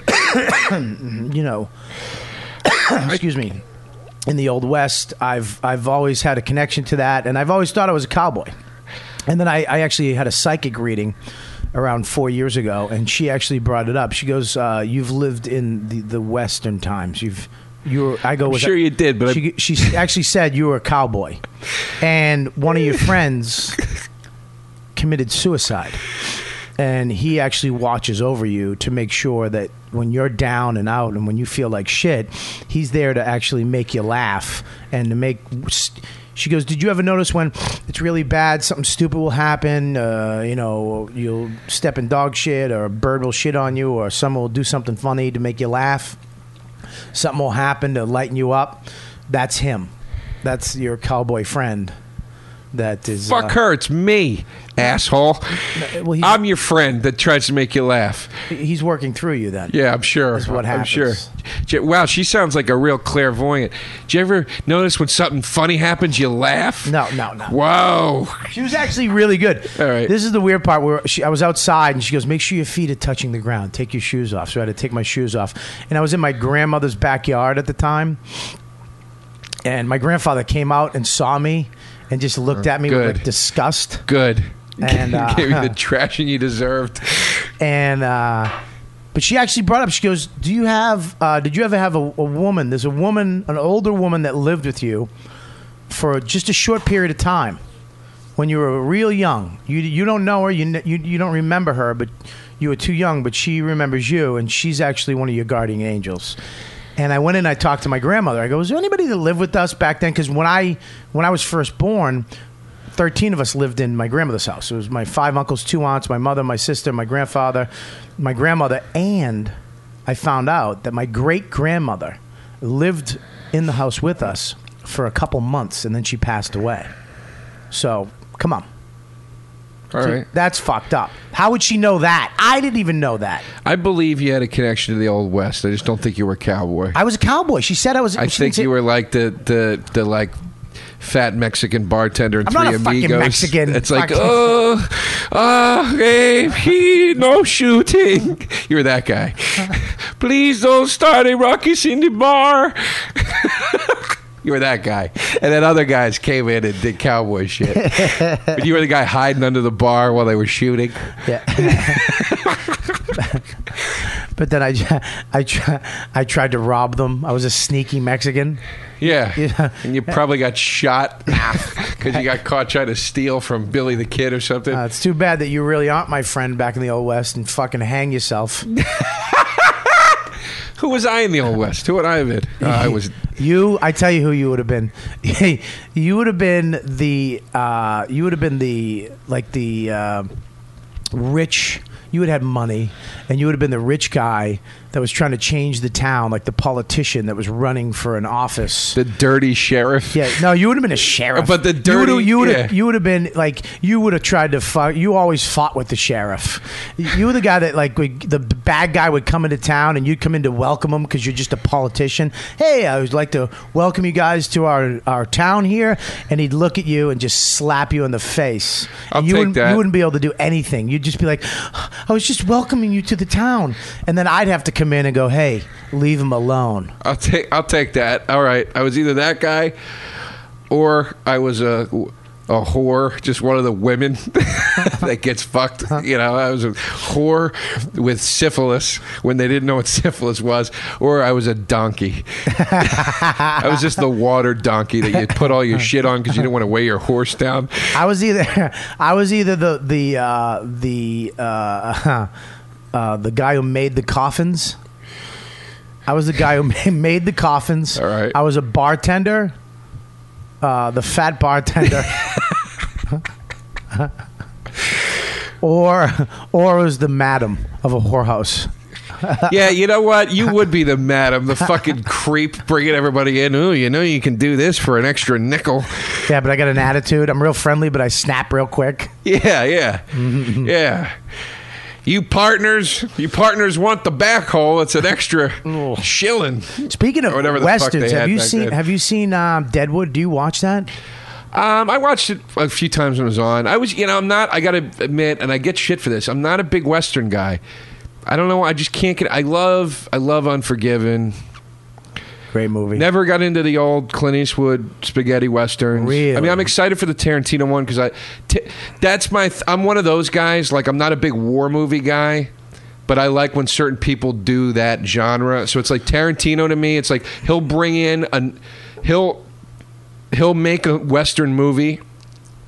excuse me, in the Old West, I've always had a connection to that, and I've always thought I was a cowboy. And then I actually had a psychic reading around 4 years ago, and she actually brought it up. She goes, "You've lived in the Western times. I go, I'm sure you did, but she actually said you were a cowboy, and one of your friends committed suicide. and he actually watches over you to make sure that when you're down and out and when you feel like shit, he's there to actually make you laugh and to make. She goes, did you ever notice when it's really bad, something stupid will happen, you'll step in dog shit or a bird will shit on you or someone will do something funny to make you laugh. Something will happen to lighten you up. That's him. That's your cowboy friend. That is Fuck her, it's me, asshole. Well, I'm your friend that tries to make you laugh. He's working through you then. Yeah, I'm sure. That's what I'm happens. sure. Wow, she sounds like a real clairvoyant. Did you ever notice when something funny happens, you laugh? No. Whoa. She was actually really good. All right. This is the weird part where I was outside and she goes, make sure your feet are touching the ground. Take your shoes off. So I had to take my shoes off. And I was in my grandmother's backyard at the time. And my grandfather came out and saw me and just looked at me Good. with like disgust. Good. And gave you the trashing you deserved. And but she actually brought up. She goes, did you ever have a woman? There's a woman, an older woman that lived with you for just a short period of time when you were real young. You don't know her. You don't remember her, but you were too young. But she remembers you, and she's actually one of your guardian angels. And I went in. I talked to my grandmother. I go, was there anybody that lived with us back then? Because when I was first born, 13 of us lived in my grandmother's house. It was my 5 uncles, 2 aunts, my mother, my sister, my grandfather, my grandmother, and I found out that my great-grandmother lived in the house with us for a couple months, and then she passed away. So, come on. All right. That's fucked up. How would she know that? I didn't even know that. I believe you had a connection to the Old West. I just don't think you were a cowboy. I was a cowboy. She said I was. I think you were like the like fat Mexican bartender in I'm Three not a fucking Amigos. Mexican. It's like, Fuck. hey, no shooting. You were that guy. Please don't start a ruckus in the bar. You were that guy. And then other guys came in and did cowboy shit. But you were the guy hiding under the bar while they were shooting. Yeah. But then I tried to rob them. I was a sneaky Mexican. Yeah. Yeah. And you probably got shot because you got caught trying to steal from Billy the Kid or something. It's too bad that you really aren't my friend back in the Old West and fucking hang yourself. Who was I in the Old West? Who would I have been? I was... You, I tell you who you would have been. You would have been the rich. You would have had money, and you would have been the rich guy that was trying to change the town, like the politician that was running for an office. The dirty sheriff. Yeah, no, you would have been a sheriff. But the dirty... You would have been like, you would have tried to fuck. You always fought with the sheriff. You were the guy that like the bad guy would come into town and you'd come in to welcome him because you're just a politician. Hey, I would like to welcome you guys to our town here, and he'd look at you and just slap you in the face. I'll And take that. You wouldn't be able to do anything. You'd just be like, I was just welcoming you to the town, and then I'd have to come in and go, hey, leave him alone. I'll take that. All right. I was either that guy or I was a whore, just one of the women that gets fucked. You know, I was a whore with syphilis when they didn't know what syphilis was, or I was a donkey. I was just the water donkey that you put all your shit on because you didn't want to weigh your horse down. I was either the guy who made the coffins. I was the guy who made the coffins. All right. I was a bartender, the fat bartender, or it was the madam of a whorehouse. Yeah, you know what? You would be the madam, the fucking creep bringing everybody in. Ooh, you know you can do this for an extra nickel. Yeah, but I got an attitude. I'm real friendly, but I snap real quick. Yeah. Yeah. You partners want the backhoe. It's an extra shilling. Speaking of Or whatever the fuck westerns, they had have you back seen then. have you seen Deadwood? Do you watch that? I watched it a few times when it was on. I gotta admit, and I get shit for this, I'm not a big Western guy. I don't know. I just can't get. I love Unforgiven. Great movie. Never got into the old Clint Eastwood spaghetti westerns. Really? I mean, I'm excited for the Tarantino one because I'm one of those guys. Like, I'm not a big war movie guy, but I like when certain people do that genre. So it's like Tarantino to me. It's like he'll bring in he'll make a Western movie,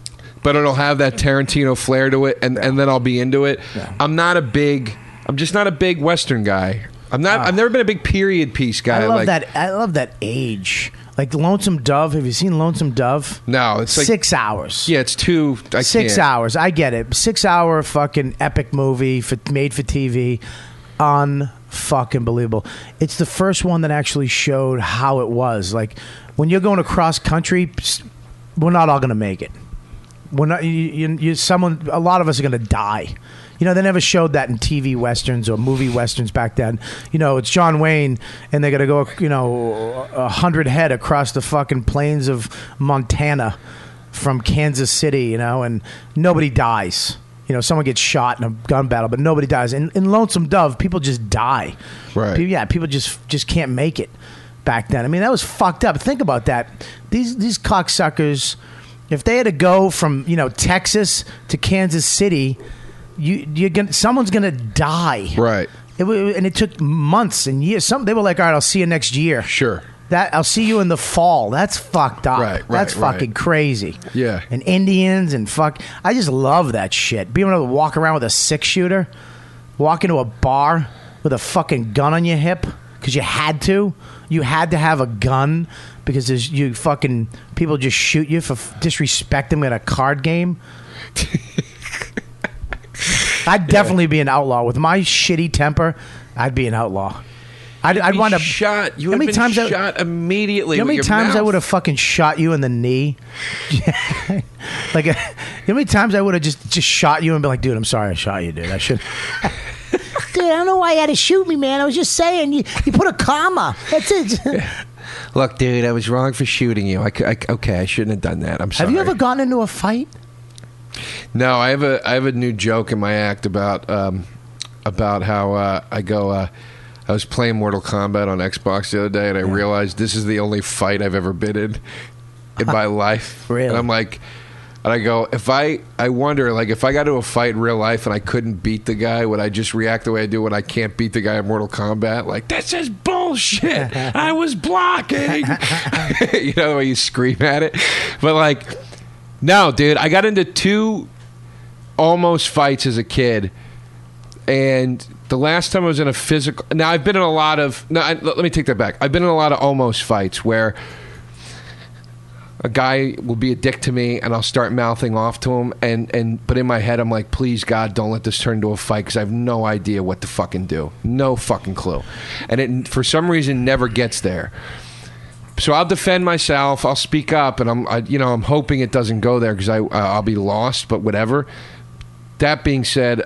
but it'll have that Tarantino flair to it, and then I'll be into it. Yeah. I'm just not a big Western guy. I've never been a big period piece guy. I love that age. Like Lonesome Dove. Have you seen Lonesome Dove? No, it's like 6 hours. Yeah, it's too. 6 hours. I get it. 6 hour fucking epic movie made for TV. Unfucking believable. It's the first one that actually showed how it was. Like when you're going across country, we're not all going to make it. We're not. A lot of us are going to die. You know, they never showed that in TV westerns or movie westerns back then. You know, it's John Wayne, and they got to go, 100 head across the fucking plains of Montana from Kansas City, you know, and nobody dies. You know, someone gets shot in a gun battle, but nobody dies. In Lonesome Dove, people just die. Right. People just can't make it back then. I mean, that was fucked up. Think about that. These cocksuckers, if they had to go from, Texas to Kansas City, someone's gonna die. Right. And it took months and years. They were like, all right, I'll see you next year. Sure. I'll see you in the fall. That's fucked up. Right, That's fucking crazy. Yeah. And Indians and I just love that shit. Being able to walk around with a 6-shooter, walk into a bar with a fucking gun on your hip because you had to. You had to have a gun because people just shoot you for disrespecting at a card game. I'd definitely be an outlaw. With my shitty temper, I'd be an outlaw. I'd wind up shot. You would have been shot immediately. You know how many times I would have fucking shot you in the knee? Like, you know how many times I would have just shot you and be like, dude, I'm sorry I shot you, dude. I should. Dude, I don't know why you had to shoot me, man. I was just saying, you put a comma. That's it. Look, dude, I was wrong for shooting you. Okay, I shouldn't have done that. I'm sorry. Have you ever gotten into a fight? No, I have a new joke in my act about how I was playing Mortal Kombat on Xbox the other day, and I realized this is the only fight I've ever been in my life. Really? And I'm like, and I go, I wonder, like, if I got to a fight in real life and I couldn't beat the guy, would I just react the way I do when I can't beat the guy in Mortal Kombat? Like, that's just bullshit. I was blocking. You know the way you scream at it? But, like, no, dude, I got into 2 almost fights as a kid. And the last time I was in a physical... Now, I've been in a lot of... let me take that back. I've been in a lot of almost fights where a guy will be a dick to me and I'll start mouthing off to him. But in my head, I'm like, please, God, don't let this turn into a fight because I have no idea what to fucking do. No fucking clue. And it, for some reason, never gets there. So I'll defend myself. I'll speak up, and I'm hoping it doesn't go there because I'll be lost. But whatever. That being said,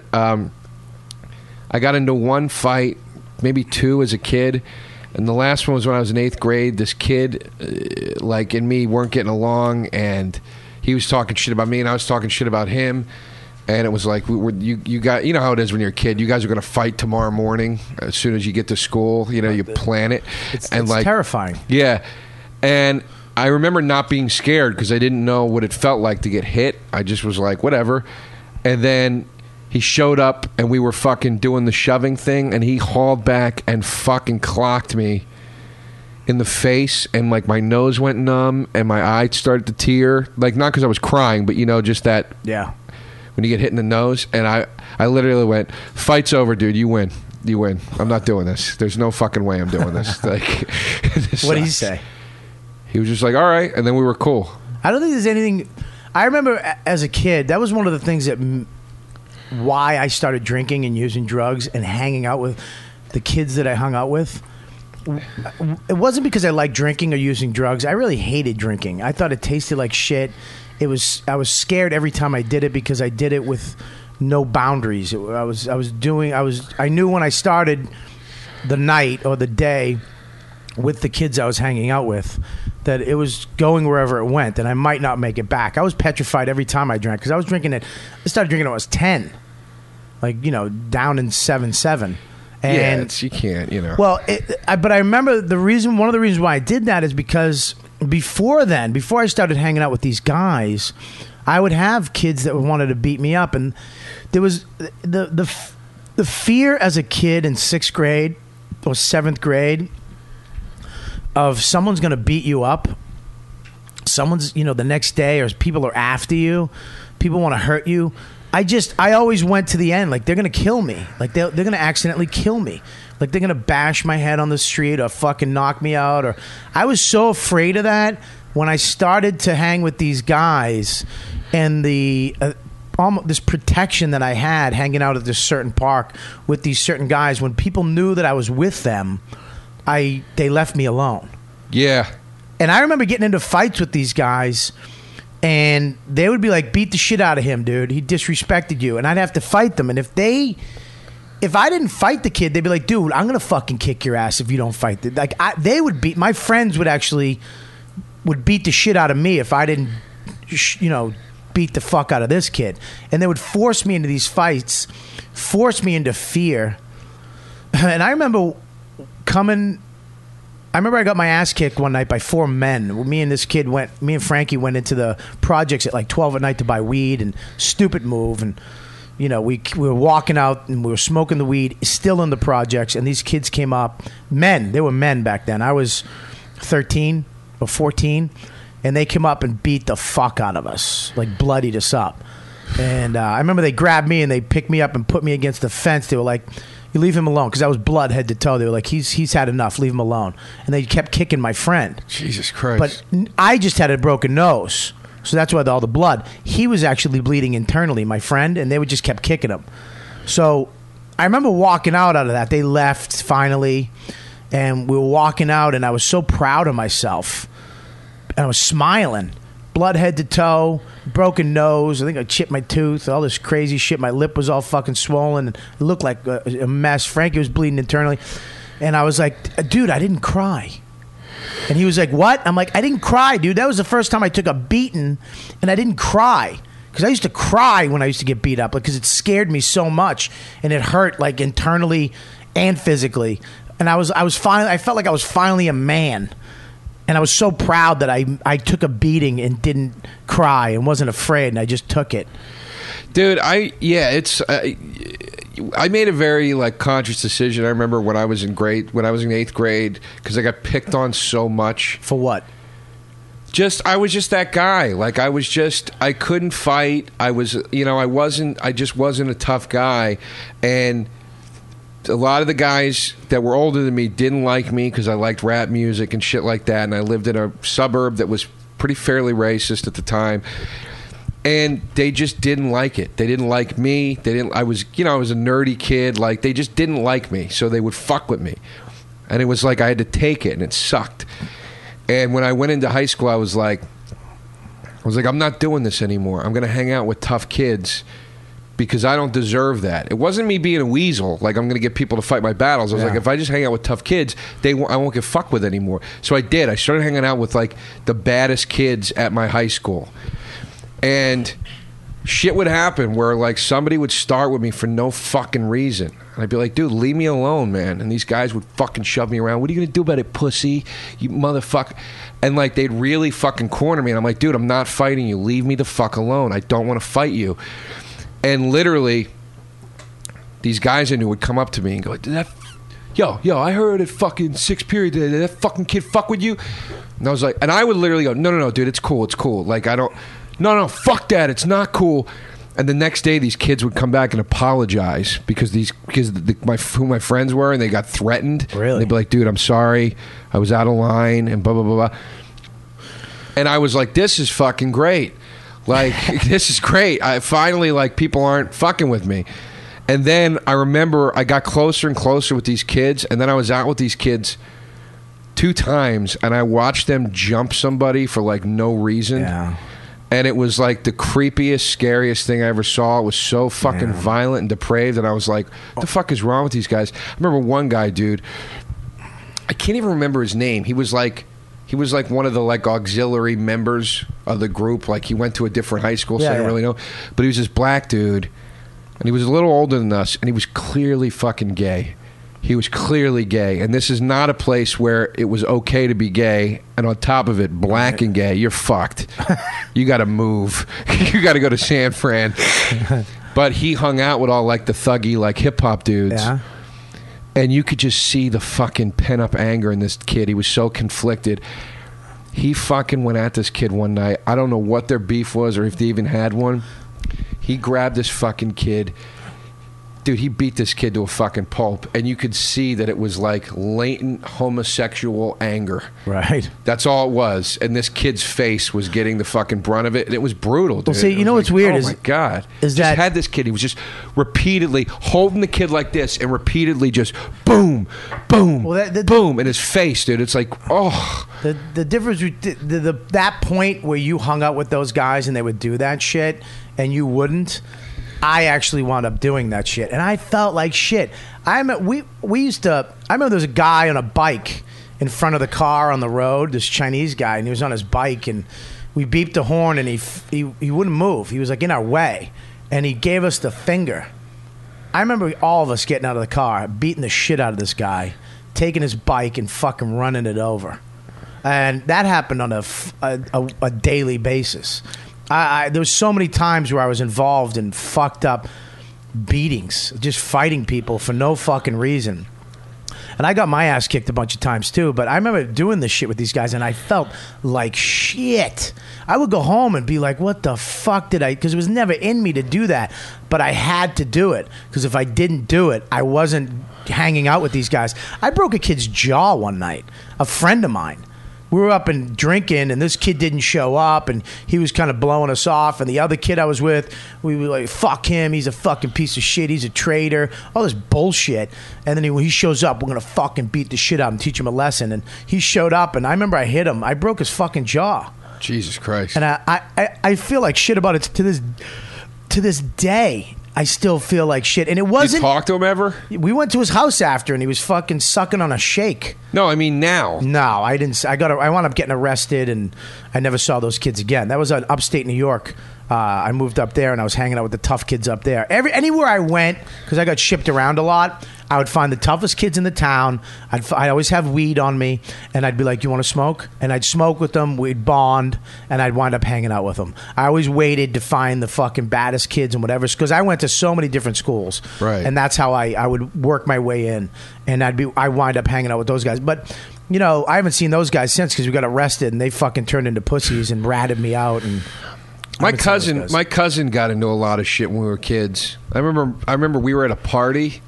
I got into 1 fight, maybe 2 as a kid, and the last one was when I was in 8th grade. This kid, and me, weren't getting along, and he was talking shit about me, and I was talking shit about him. And it was like, you know how it is when you're a kid. You guys are going to fight tomorrow morning as soon as you get to school. You know, you plan it. It's terrifying. Yeah. And I remember not being scared because I didn't know what it felt like to get hit. I just was like, whatever. And then he showed up and we were fucking doing the shoving thing, and he hauled back and fucking clocked me in the face, and like my nose went numb and my eye started to tear. Like, not because I was crying, but just that... Yeah. When you get hit in the nose, and I literally went, fight's over, dude. You win. I'm not doing this. There's no fucking way I'm doing this. Like, what did he say? He was just like, all right, and then we were cool. I don't think there's anything. I remember as a kid, that was one of the things that why I started drinking and using drugs and hanging out with the kids that I hung out with. It wasn't because I liked drinking or using drugs. I really hated drinking. I thought it tasted like shit. I was scared every time I did it because I did it with no boundaries. I knew when I started the night or the day with the kids I was hanging out with that it was going wherever it went and I might not make it back. I was petrified every time I drank because I started drinking when I was 10, like, down in 7-7. And you can't, Well, but I remember one of the reasons why I did that is because before I started hanging out with these guys, I would have kids that wanted to beat me up, and there was the fear as a kid in 6th grade or 7th grade of someone's going to beat you up. Someone's, the next day, or people are after you. people want to hurt you. I always went to the end. Like, they're going to kill me. Like, they're going to accidentally kill me. Like, they're going to bash my head on the street or fucking knock me out. Or I was so afraid of that when I started to hang with these guys and the almost this protection that I had hanging out at this certain park with these certain guys. When people knew that I was with them, they left me alone. Yeah. And I remember getting into fights with these guys, and they would be like, beat the shit out of him, dude. He disrespected you. And I'd have to fight them. And if I didn't fight the kid, they'd be like, dude, I'm going to fucking kick your ass if you don't fight. They would beat, my friends would beat the shit out of me if I didn't, beat the fuck out of this kid. And they would force me into these fights, force me into fear. And I remember I got my ass kicked one night by 4 men. Me and Frankie went into the projects at like 12 at night to buy weed, and stupid move. And, we were walking out and we were smoking the weed still in the projects. And these kids came up, they were men back then. I was 13 or 14. And they came up and beat the fuck out of us, like bloodied us up. And I remember they grabbed me and they picked me up and put me against the fence. They were like, you leave him alone, because I was blood head to toe. They were like, he's had enough, leave him alone. And they kept kicking my friend. Jesus Christ. But I just had a broken nose, so that's why all the blood. He was actually bleeding internally, my friend, and they would just kept kicking him. So I remember walking out of that. They left finally, and we were walking out, and I was so proud of myself. And I was smiling, blood head to toe, broken nose. I think I chipped my tooth, all this crazy shit. My lip was all fucking swollen. It looked like a mess. Frankie was bleeding internally. And I was like, dude, I didn't cry. And he was like, what? I'm like, I didn't cry, dude. That was the first time I took a beating, and I didn't cry. Because I used to cry when I used to get beat up, because it scared me so much, and it hurt, like, internally and physically. And I felt like I was finally a man. And I was so proud that I took a beating and didn't cry and wasn't afraid, and I just took it. Dude, I made a very conscious decision. I remember when I was in 8th grade, because I got picked on so much. For what? I was just that guy. I couldn't fight. I just wasn't a tough guy. And a lot of the guys that were older than me didn't like me because I liked rap music and shit like that, and I lived in a suburb that was pretty fairly racist at the time, and they just didn't like it. They didn't like me. I was a nerdy kid. They just didn't like me, so they would fuck with me, and it was like I had to take it, and it sucked. And when I went into high school, I was like, I'm not doing this anymore. I'm going to hang out with tough kids, because I don't deserve that. It wasn't me being a weasel, I'm going to get people to fight my battles. I was like, if I just hang out with tough kids, I won't get fucked with anymore. So I did. I started hanging out with the baddest kids at my high school. And shit would happen where somebody would start with me for no fucking reason. And I'd be like, dude, leave me alone, man. And these guys would fucking shove me around. What are you going to do about it, pussy? You motherfucker. And they'd really fucking corner me. And I'm like, dude, I'm not fighting you. Leave me the fuck alone. I don't want to fight you. And literally, these guys I knew would come up to me and go, yo, I heard at fucking 6th period, did that fucking kid fuck with you? And I was like, and I would literally go, no, dude, it's cool. No, fuck that, it's not cool. And the next day, these kids would come back and apologize because who my friends were, and they got threatened. Really? They'd be like, dude, I'm sorry, I was out of line, and blah, blah, blah, blah. And I was like, this is fucking great. This is great. I finally, people aren't fucking with me. And then I remember I got closer and closer with these kids, and then I was out with these kids 2 times, and I watched them jump somebody for no reason. Yeah. And it was the creepiest, scariest thing I ever saw. It was so fucking violent and depraved, and I was like, what the fuck is wrong with these guys? I remember one guy, dude, I can't even remember his name. He was one of the auxiliary members of the group. He went to a different high school, so I didn't really know. But he was this black dude, and he was a little older than us, and he was clearly fucking gay. He was clearly gay, and this is not a place where it was okay to be gay, and on top of it, black and gay. You're fucked. You got to move. You got to go to San Fran. But he hung out with all the thuggy hip-hop dudes. Yeah. And you could just see the fucking pent-up anger in this kid. He was so conflicted. He fucking went at this kid one night. I don't know what their beef was or if they even had one. He grabbed this fucking kid. Dude, he beat this kid to a fucking pulp, and you could see that it was like latent homosexual anger. Right. That's all it was. And this kid's face was getting the fucking brunt of it, and it was brutal, dude. Well, see, It you know was what's weird oh is- my God. is just that- had this kid, he was just repeatedly holding the kid like this and repeatedly just boom, boom, Well, boom in his face, dude. It's like, oh. The difference with that point where you hung out with those guys and they would do that shit and you wouldn't, I actually wound up doing that shit and I felt like shit. I remember there was a guy on a bike in front of the car on the road, this Chinese guy, and he was on his bike and we beeped the horn and he wouldn't move. He was like in our way and he gave us the finger. I remember all of us getting out of the car, beating the shit out of this guy, taking his bike and fucking running it over. And that happened on a daily basis. There was so many times where I was involved in fucked up beatings, just fighting people for no fucking reason. And I got my ass kicked a bunch of times too, but I remember doing this shit with these guys and I felt like shit. I would go home and be like, what the fuck did I... Because it was never in me to do that, but I had to do it. Because if I didn't do it, I wasn't hanging out with these guys. I broke a kid's jaw one night, a friend of mine. We were up and drinking, and this kid didn't show up, and he was kind of blowing us off. And the other kid I was with, we were like, fuck him, he's a fucking piece of shit, he's a traitor, all this bullshit. And then when he shows up, we're going to fucking beat the shit out of him and teach him a lesson. And he showed up, and I remember I hit him. I broke his fucking jaw. Jesus Christ. And I feel like shit about it to this day. I still feel like shit. And it You wasn't... talk to him ever? We went to his house after, and he was fucking sucking on a shake. No, I mean now. No, I didn't. I wound up getting arrested, and I never saw those kids again. That was in upstate New York. I moved up there, and I was hanging out with the tough kids up there. Anywhere I went, because I got shipped around a lot, I would find the toughest kids in the town. I'd always have weed on me, and I'd be like, "You want to smoke?" And I'd smoke with them. We'd bond, and I'd wind up hanging out with them. I always waited to find the fucking baddest kids and whatever, because I went to so many different schools, Right. And that's how I would work my way in, and I wind up hanging out with those guys, but. You know, I haven't seen those guys since because we got arrested and they fucking turned into pussies and ratted me out. And My cousin got into a lot of shit when we were kids. I remember we were at a party,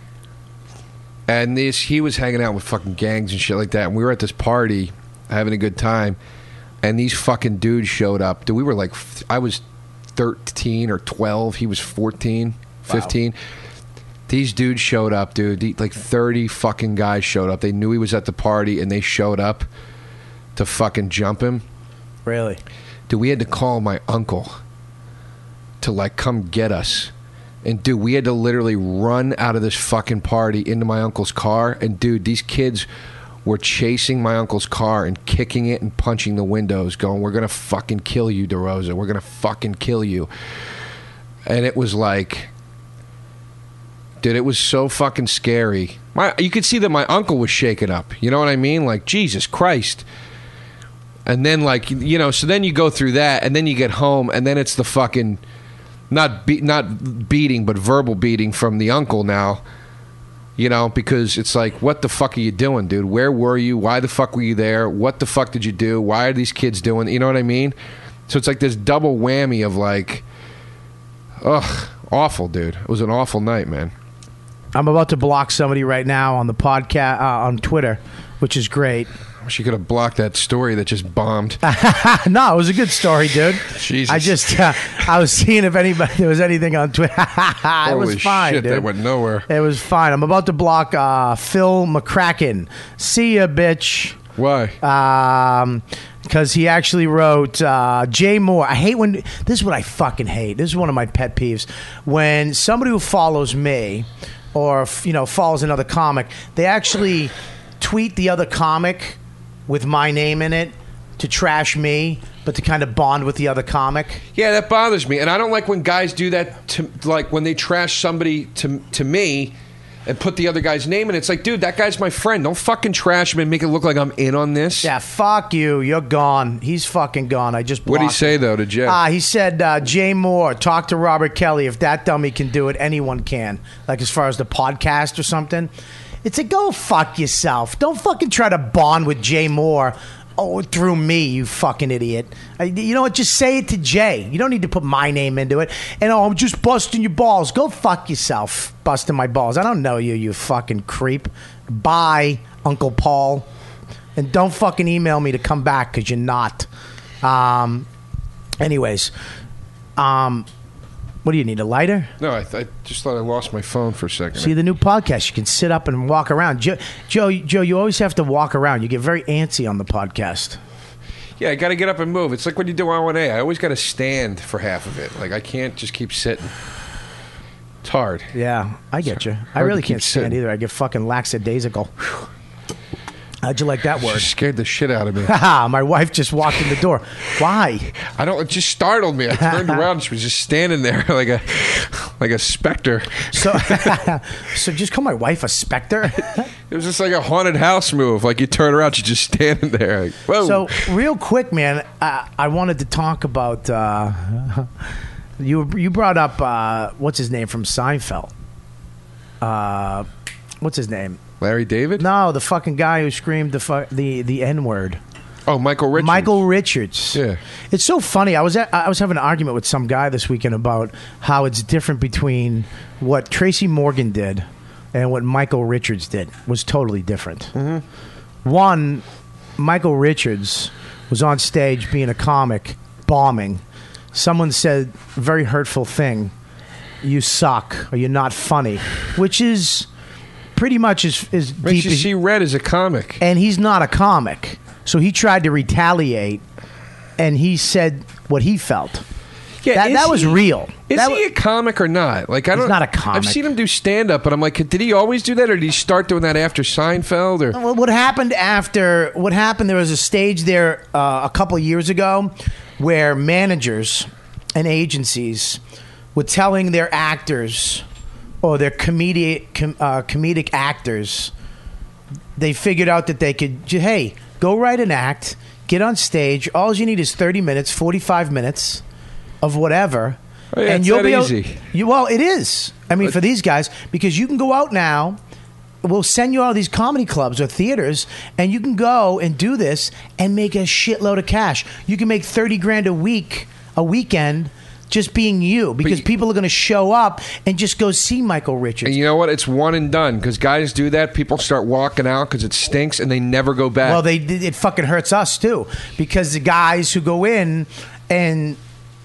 and he was hanging out with fucking gangs and shit like that. And we were at this party having a good time, and these fucking dudes showed up. Dude, we were like, I was 13 or 12. He was 14, 15. Wow. These dudes showed up, dude. Like 30 fucking guys showed up. They knew he was at the party, and they showed up to fucking jump him. Really? Dude, we had to call my uncle to, like, come get us. And, dude, we had to literally run out of this fucking party into my uncle's car. And, dude, these kids were chasing my uncle's car and kicking it and punching the windows, going, "We're going to fucking kill you, DeRosa. We're going to fucking kill you." And it was like... Dude, it was so fucking scary. You could see that my uncle was shaken up. You know what I mean? Like, Jesus Christ. And then, like, you know, so then you go through that, and then you get home, and then it's the fucking not beating, but verbal beating from the uncle now. You know, because it's like, what the fuck are you doing, dude? Where were you? Why the fuck were you there? What the fuck did you do? Why are these kids doing? You know what I mean? So it's like this double whammy of like, ugh, awful, dude. It was an awful night, man. I'm about to block somebody right now on the podcast on Twitter, which is great. She could have blocked that story that just bombed. No, it was a good story, dude. Jesus. I just I was seeing if there was anything on Twitter. It Holy was fine, shit, dude. that went nowhere. It was fine. I'm about to block Phil McCracken. See ya, bitch. Why? Because he actually wrote Jay Moore. I hate when this is what I fucking hate. This is one of my pet peeves when somebody who follows me or follows another comic, they actually tweet the other comic with my name in it to trash me, but to kind of bond with the other comic. Yeah, that bothers me, and I don't like when guys do that. Like when they trash somebody to me and put the other guy's name in it. It's like, dude, that guy's my friend. Don't fucking trash him and make it look like I'm in on this. Yeah, fuck you. You're gone. He's fucking gone. I just blocked What'd he say, though, to Jay? He said, Jay Moore, talk to Robert Kelly. If that dummy can do it, anyone can. Like as far as the podcast or something. It's a go fuck yourself. Don't fucking try to bond with Jay Moore Oh, through me, you fucking idiot. You know what? Just say it to Jay. You don't need to put my name into it. And I'm just busting your balls. Go fuck yourself, busting my balls. I don't know you, you fucking creep. Bye, Uncle Paul. And don't fucking email me to come back because you're not. Anyways, what do you need, a lighter? No, I just thought I lost my phone for a second. See, the new podcast, you can sit up and walk around. Joe, you always have to walk around. You get very antsy on the podcast. Yeah, I got to get up and move. It's like when you do R1A. I always got to stand for half of it. Like, I can't just keep sitting. It's hard. Yeah, I get you. I hard really to keep can't stand sitting. either. I get fucking lackadaisical. How'd you like that word? Just scared the shit out of me. Haha, my wife just walked in the door. Why? It just startled me. I turned around. She was just standing there like a specter. So just call my wife a specter? It was just like a haunted house move. Like, you turn around, she's just standing there. Like, whoa. So, real quick, man, I wanted to talk about... you brought up... what's his name from Seinfeld? What's his name? Larry David? No, the fucking guy who screamed the N-word. Oh, Michael Richards. Michael Richards. Yeah. It's so funny. I was having an argument with some guy this weekend about how it's different between what Tracy Morgan did and what Michael Richards did. Was totally different. Mm-hmm. One, Michael Richards was on stage being a comic, bombing. Someone said a very hurtful thing. You suck, or you're not funny, which is pretty much as Makes deep you as see red as a comic. and he's not a comic. So he tried to retaliate, and he said what he felt. Yeah, that was real. Is That he a comic or not? Like, I He's don't. not a comic. I've seen him do stand up, but I'm like, did he always do that, or did he start doing that after Seinfeld? Or Well, what happened? There was a stage there a couple of years ago where managers and agencies were telling their actors or their comedic actors, they figured out that they could, hey, go write an act, get on stage. All you need is 30 minutes, 45 minutes of whatever. Oh, yeah, it's you'll that be easy. Well, it is. I mean, for these guys, because you can go out now. We'll send you all these comedy clubs or theaters, and you can go and do this and make a shitload of cash. You can make $30,000 a weekend, just being you, because people are going to show up and just go see Michael Richards. And you know what? It's one and done, because guys do that. People start walking out because it stinks, and they never go back. Well, it fucking hurts us too, because the guys who go in and,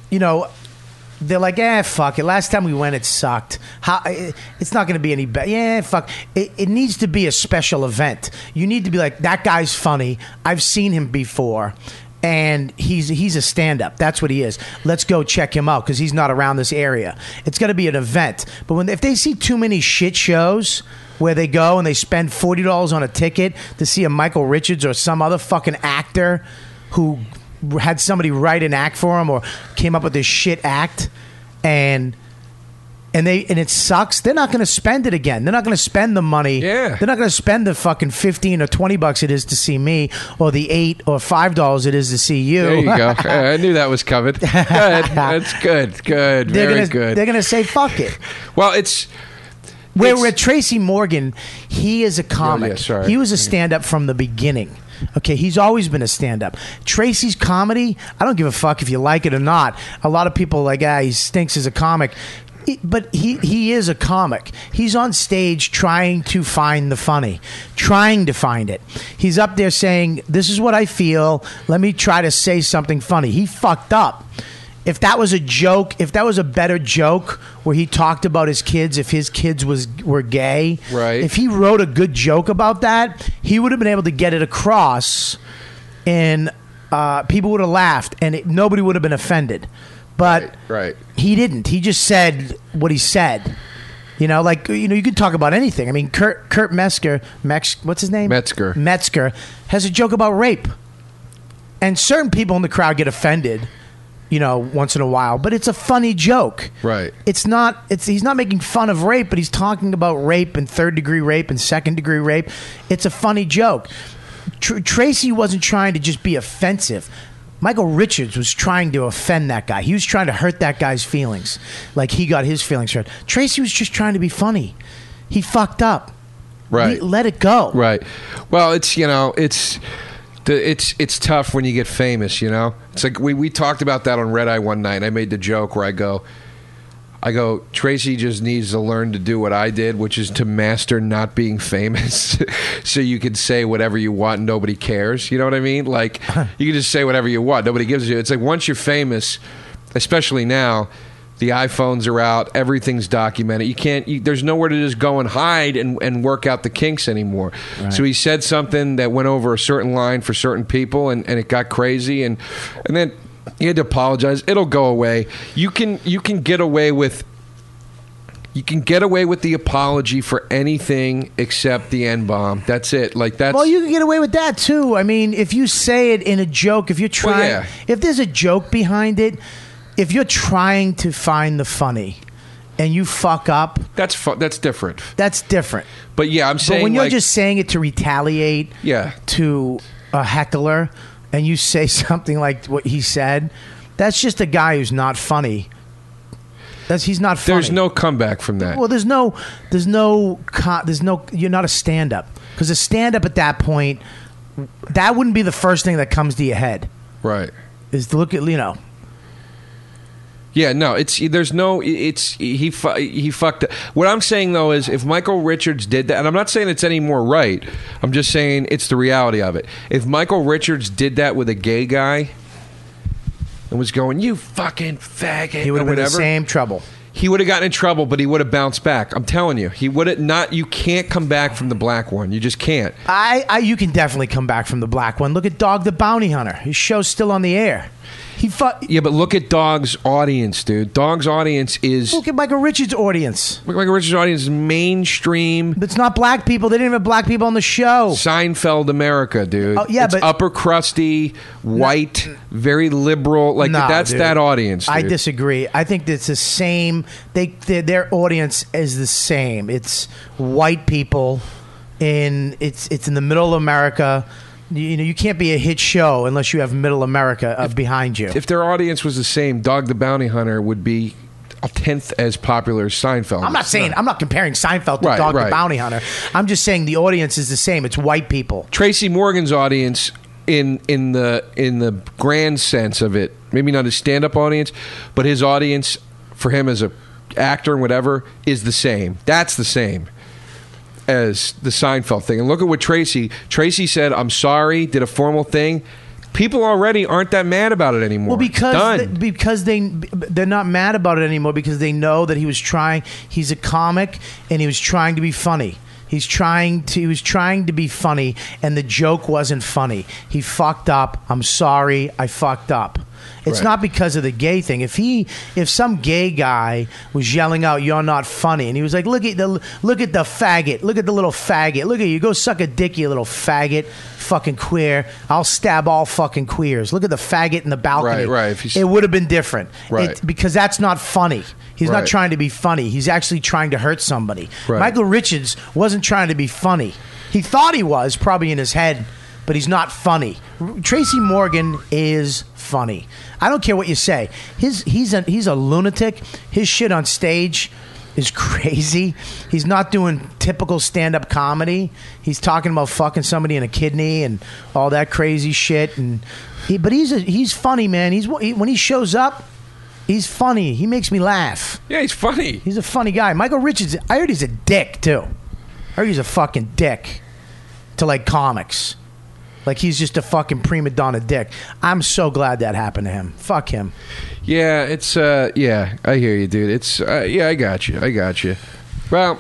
they're like, fuck it. Last time we went, it sucked. It's not going to be any better. Yeah, fuck. It needs to be a special event. You need to be like, that guy's funny. I've seen him before. And he's a stand-up. That's what he is. Let's go check him out because he's not around this area. It's got to be an event. But if they see too many shit shows where they go and they spend $40 on a ticket to see a Michael Richards or some other fucking actor who had somebody write an act for him or came up with this shit act, and it sucks, they're not going to spend it again. They're not going to spend the money. Yeah. They're not going to spend the fucking $15 or $20 it is to see me, or the $8 or $5 it is to see you. There you go. I knew that was covered. Good. That's good. Good. Very good. They're going to say fuck it. Well, it's Where Tracy Morgan, he is a comic. yeah, sorry. He was a stand-up from the beginning. Okay, he's always been a stand-up. Tracy's comedy, I don't give a fuck if you like it or not. A lot of people are like, he stinks as a comic. But he is a comic. He's on stage trying to find the funny, trying to find it. He's up there saying, this is what I feel. Let me try to say something funny. He fucked up. If that was a joke, if that was a better joke where he talked about his kids, if his kids were gay, right. If he wrote a good joke about that, he would have been able to get it across, and people would have laughed, and nobody would have been offended. But right. He didn't. He just said what he said. You can talk about anything. I mean, Kurt Metzger, what's his name? Metzger has a joke about rape, and certain people in the crowd get offended. Once in a while, but it's a funny joke. Right. He's not making fun of rape, but he's talking about rape and third-degree rape and second-degree rape. It's a funny joke. Tracy wasn't trying to just be offensive. Michael Richards was trying to offend that guy. He was trying to hurt that guy's feelings, like he got his feelings hurt. Tracy was just trying to be funny. He fucked up. Right. He let it go. Right. Well, It's tough when you get famous, you know? It's like we talked about that on Red Eye one night. I made the joke where I go, Tracy just needs to learn to do what I did, which is to master not being famous so you can say whatever you want and nobody cares. You know what I mean? Like, you can just say whatever you want. Nobody gives you. It's like once you're famous, especially now, the iPhones are out. Everything's documented. There's nowhere to just go and hide and work out the kinks anymore. Right. So he said something that went over a certain line for certain people, and it got crazy, and then he had to apologize. It'll go away. You can get away with the apology for anything except the N-bomb. That's it. Like that's. Well, you can get away with that too. I mean, if you say it in a joke, if you're trying, if there's a joke behind it, if you're trying to find the funny, and you fuck up, that's different. That's different. But yeah, I'm saying. But when you're like, just saying it to retaliate, to a heckler, and you say something like what he said, that's just a guy who's not funny. He's not funny. There's no comeback from that. Well, there's no. You're not a stand-up, because a stand-up at that point, that wouldn't be the first thing that comes to your head. Right. Is to look at Yeah, no, he fucked up. What I'm saying though is if Michael Richards did that, and I'm not saying it's any more right, I'm just saying it's the reality of it. If Michael Richards did that with a gay guy and was going, "You fucking faggot," he would have been in the same trouble. He would have gotten in trouble, but he would have bounced back. I'm telling you, he would have not. You can't come back from the black one. You just can't. You can definitely come back from the black one. Look at Dog the Bounty Hunter. His show's still on the air. Yeah, but look at Dog's audience, dude. Dog's audience is... Look at Michael Richards' audience. Michael Richards' audience is mainstream. It's not black people. They didn't even have black people on the show. Seinfeld America, dude. Oh, yeah, it's but... upper crusty, white, very liberal. Like, that's dude. That audience, dude. I disagree. I think it's the same. Their audience is the same. It's white people. It's in the middle of America. You can't be a hit show unless you have middle America behind you. If their audience was the same, Dog the Bounty Hunter would be a 10th as popular as Seinfeld. I'm not comparing Seinfeld to Dog the Bounty Hunter. I'm just saying the audience is the same. It's white people. Tracy Morgan's audience in the grand sense of it, maybe not his stand-up audience, but his audience for him as a actor and whatever is the same. That's the same as the Seinfeld thing. And look at what Tracy said, "I'm sorry," did a formal thing. People already aren't that mad about it anymore. Well, because they're not mad about it anymore because they know that he was trying. He's a comic and he was trying to be funny. He was trying to be funny, and the joke wasn't funny. He fucked up. I'm sorry, I fucked up. It's not because of the gay thing. If some gay guy was yelling out, "You're not funny," and he was like, "Look at the faggot. Look at the little faggot. Look at you. Go suck a dick, you little faggot. Fucking queer. I'll stab all fucking queers. Look at the faggot in the balcony." Right. It would have been different. Right. Because that's not funny. He's not trying to be funny. He's actually trying to hurt somebody. Right. Michael Richards wasn't trying to be funny. He thought he was, probably in his head, but he's not funny. Tracy Morgan is funny. I don't care what you say. He's a lunatic. His shit on stage is crazy. He's not doing typical stand-up comedy. He's talking about fucking somebody in a kidney and all that crazy shit. But he's funny, man. When he shows up, he's funny. He makes me laugh. Yeah, he's funny. He's a funny guy. Michael Richards, I heard he's a dick, too. I heard he's a fucking dick to, like, comics. Like, he's just a fucking prima donna dick. I'm so glad that happened to him. Fuck him. Yeah, it's, I hear you, dude. It's, I got you. Well,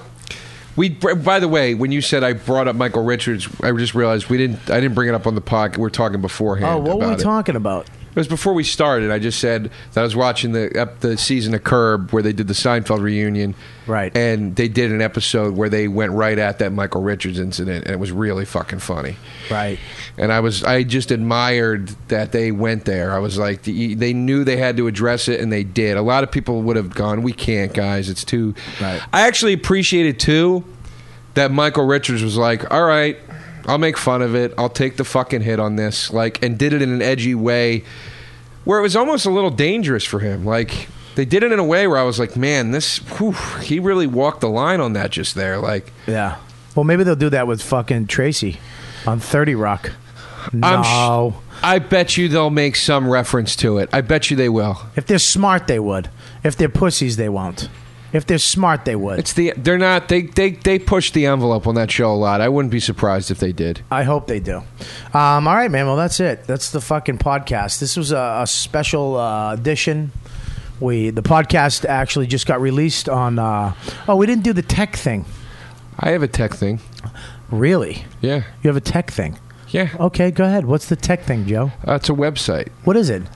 by the way, when you said I brought up Michael Richards, I just realized I didn't bring it up on the podcast. We were talking beforehand. Oh, what were we talking about? It was before we started. I just said that I was watching the season of Curb where they did the Seinfeld reunion. Right. And they did an episode where they went right at that Michael Richards incident, and it was really fucking funny. Right. And I just admired that they went there. I was like, they knew they had to address it, and they did. A lot of people would have gone, "We can't, guys. It's too..." Right. I actually appreciated, too, that Michael Richards was like, "All right, I'll make fun of it. I'll take the fucking hit on this," and did it in an edgy way where it was almost a little dangerous for him. Like, they did it in a way where I was like, man, he really walked the line on that just there. Like, yeah. Well, maybe they'll do that with fucking Tracy on 30 Rock. No. I bet you they'll make some reference to it. I bet you they will. If they're smart, they would. If they're pussies, they won't. If they're smart, they would. They're not. They push the envelope on that show a lot. I wouldn't be surprised if they did. I hope they do. All right, man. Well, that's it. That's the fucking podcast. This was a special edition. The podcast actually just got released on. We didn't do the tech thing. I have a tech thing. Really? Yeah. You have a tech thing? Yeah. Okay, go ahead. What's the tech thing, Joe? It's a website. What is it?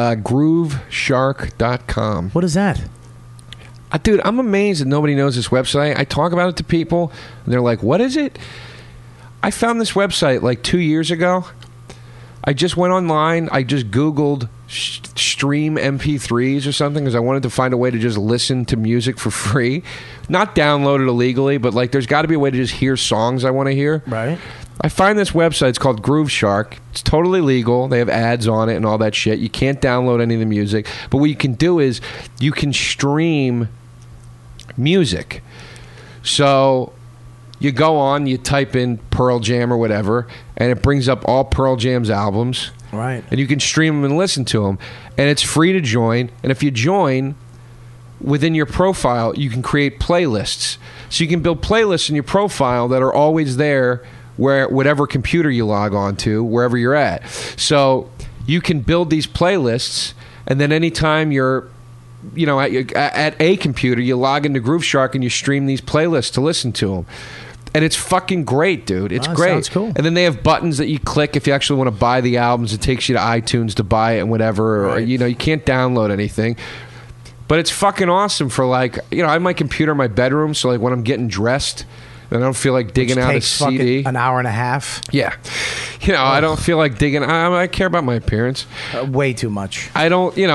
GrooveShark.com. What is that? Dude, I'm amazed that nobody knows this website. I talk about it to people, and they're like, what is it? I found this website like 2 years ago. I just went online. I just Googled stream MP3s or something because I wanted to find a way to just listen to music for free. Not download it illegally, but like there's got to be a way to just hear songs I want to hear. Right. I find this website. It's called Groove Shark. It's totally legal. They have ads on it and all that shit. You can't download any of the music. But what you can do is you can stream music. So you go on, you type in Pearl Jam or whatever, and it brings up all Pearl Jam's albums. Right. And you can stream them and listen to them. And it's free to join. And if you join, within your profile, you can create playlists. So you can build playlists in your profile that are always there where whatever computer you log on to, wherever you're at. So you can build these playlists, and then anytime you're at a computer, you log into Groove Shark and you stream these playlists to listen to them. And it's fucking great, dude. It's great. Sounds cool. And then they have buttons that you click if you actually want to buy the albums. It takes you to iTunes to buy it and whatever. Or, Right. you can't download anything. But it's fucking awesome for like, I have my computer in my bedroom, so like when I'm getting dressed, and I don't feel like digging Which out a takes CD. fucking an hour and a half. Yeah. I don't feel like digging. I care about my appearance. Way too much. I don't feel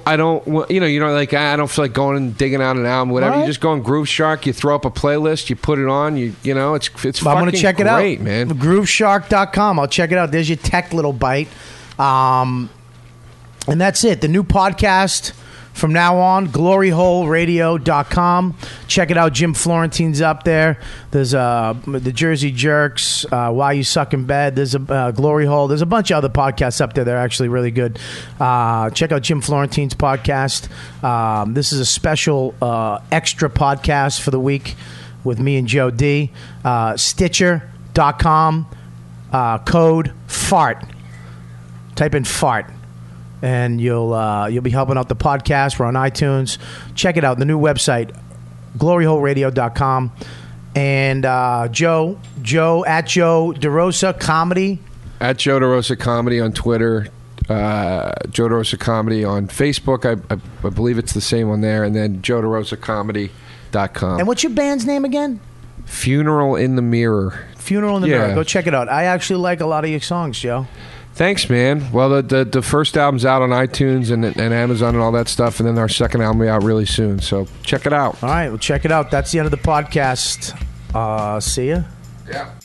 like going and digging out an album, whatever. Right. You just go on Groove Shark, you throw up a playlist, you put it on, it's I'm fucking going to check it great, out. man. GrooveShark.com. I'll check it out. There's your tech little bite. And that's it. The new podcast from now on, gloryholeradio.com. Check it out. Jim Florentine's up there. There's the Jersey Jerks, Why You Suck in Bed. There's a Glory Hole. There's a bunch of other podcasts up there that are actually really good. Check out Jim Florentine's podcast. This is a special extra podcast for the week with me and Joe D. Stitcher.com, code FART. Type in FART. And you'll be helping out the podcast. We're on iTunes. Check it out. The new website, gloryholeradio.com. And Joe at Joe DeRosa Comedy. At Joe DeRosa Comedy on Twitter. Joe DeRosa Comedy on Facebook. I believe it's the same on there. And then JoeDeRosaComedy.com. And what's your band's name again? Funeral in the Mirror. Funeral in the Mirror. Go check it out. I actually like a lot of your songs, Joe. Thanks, man. Well, the first album's out on iTunes and Amazon and all that stuff, and then our second album will be out really soon. So check it out. All right, well, check it out. That's the end of the podcast. See ya. Yeah.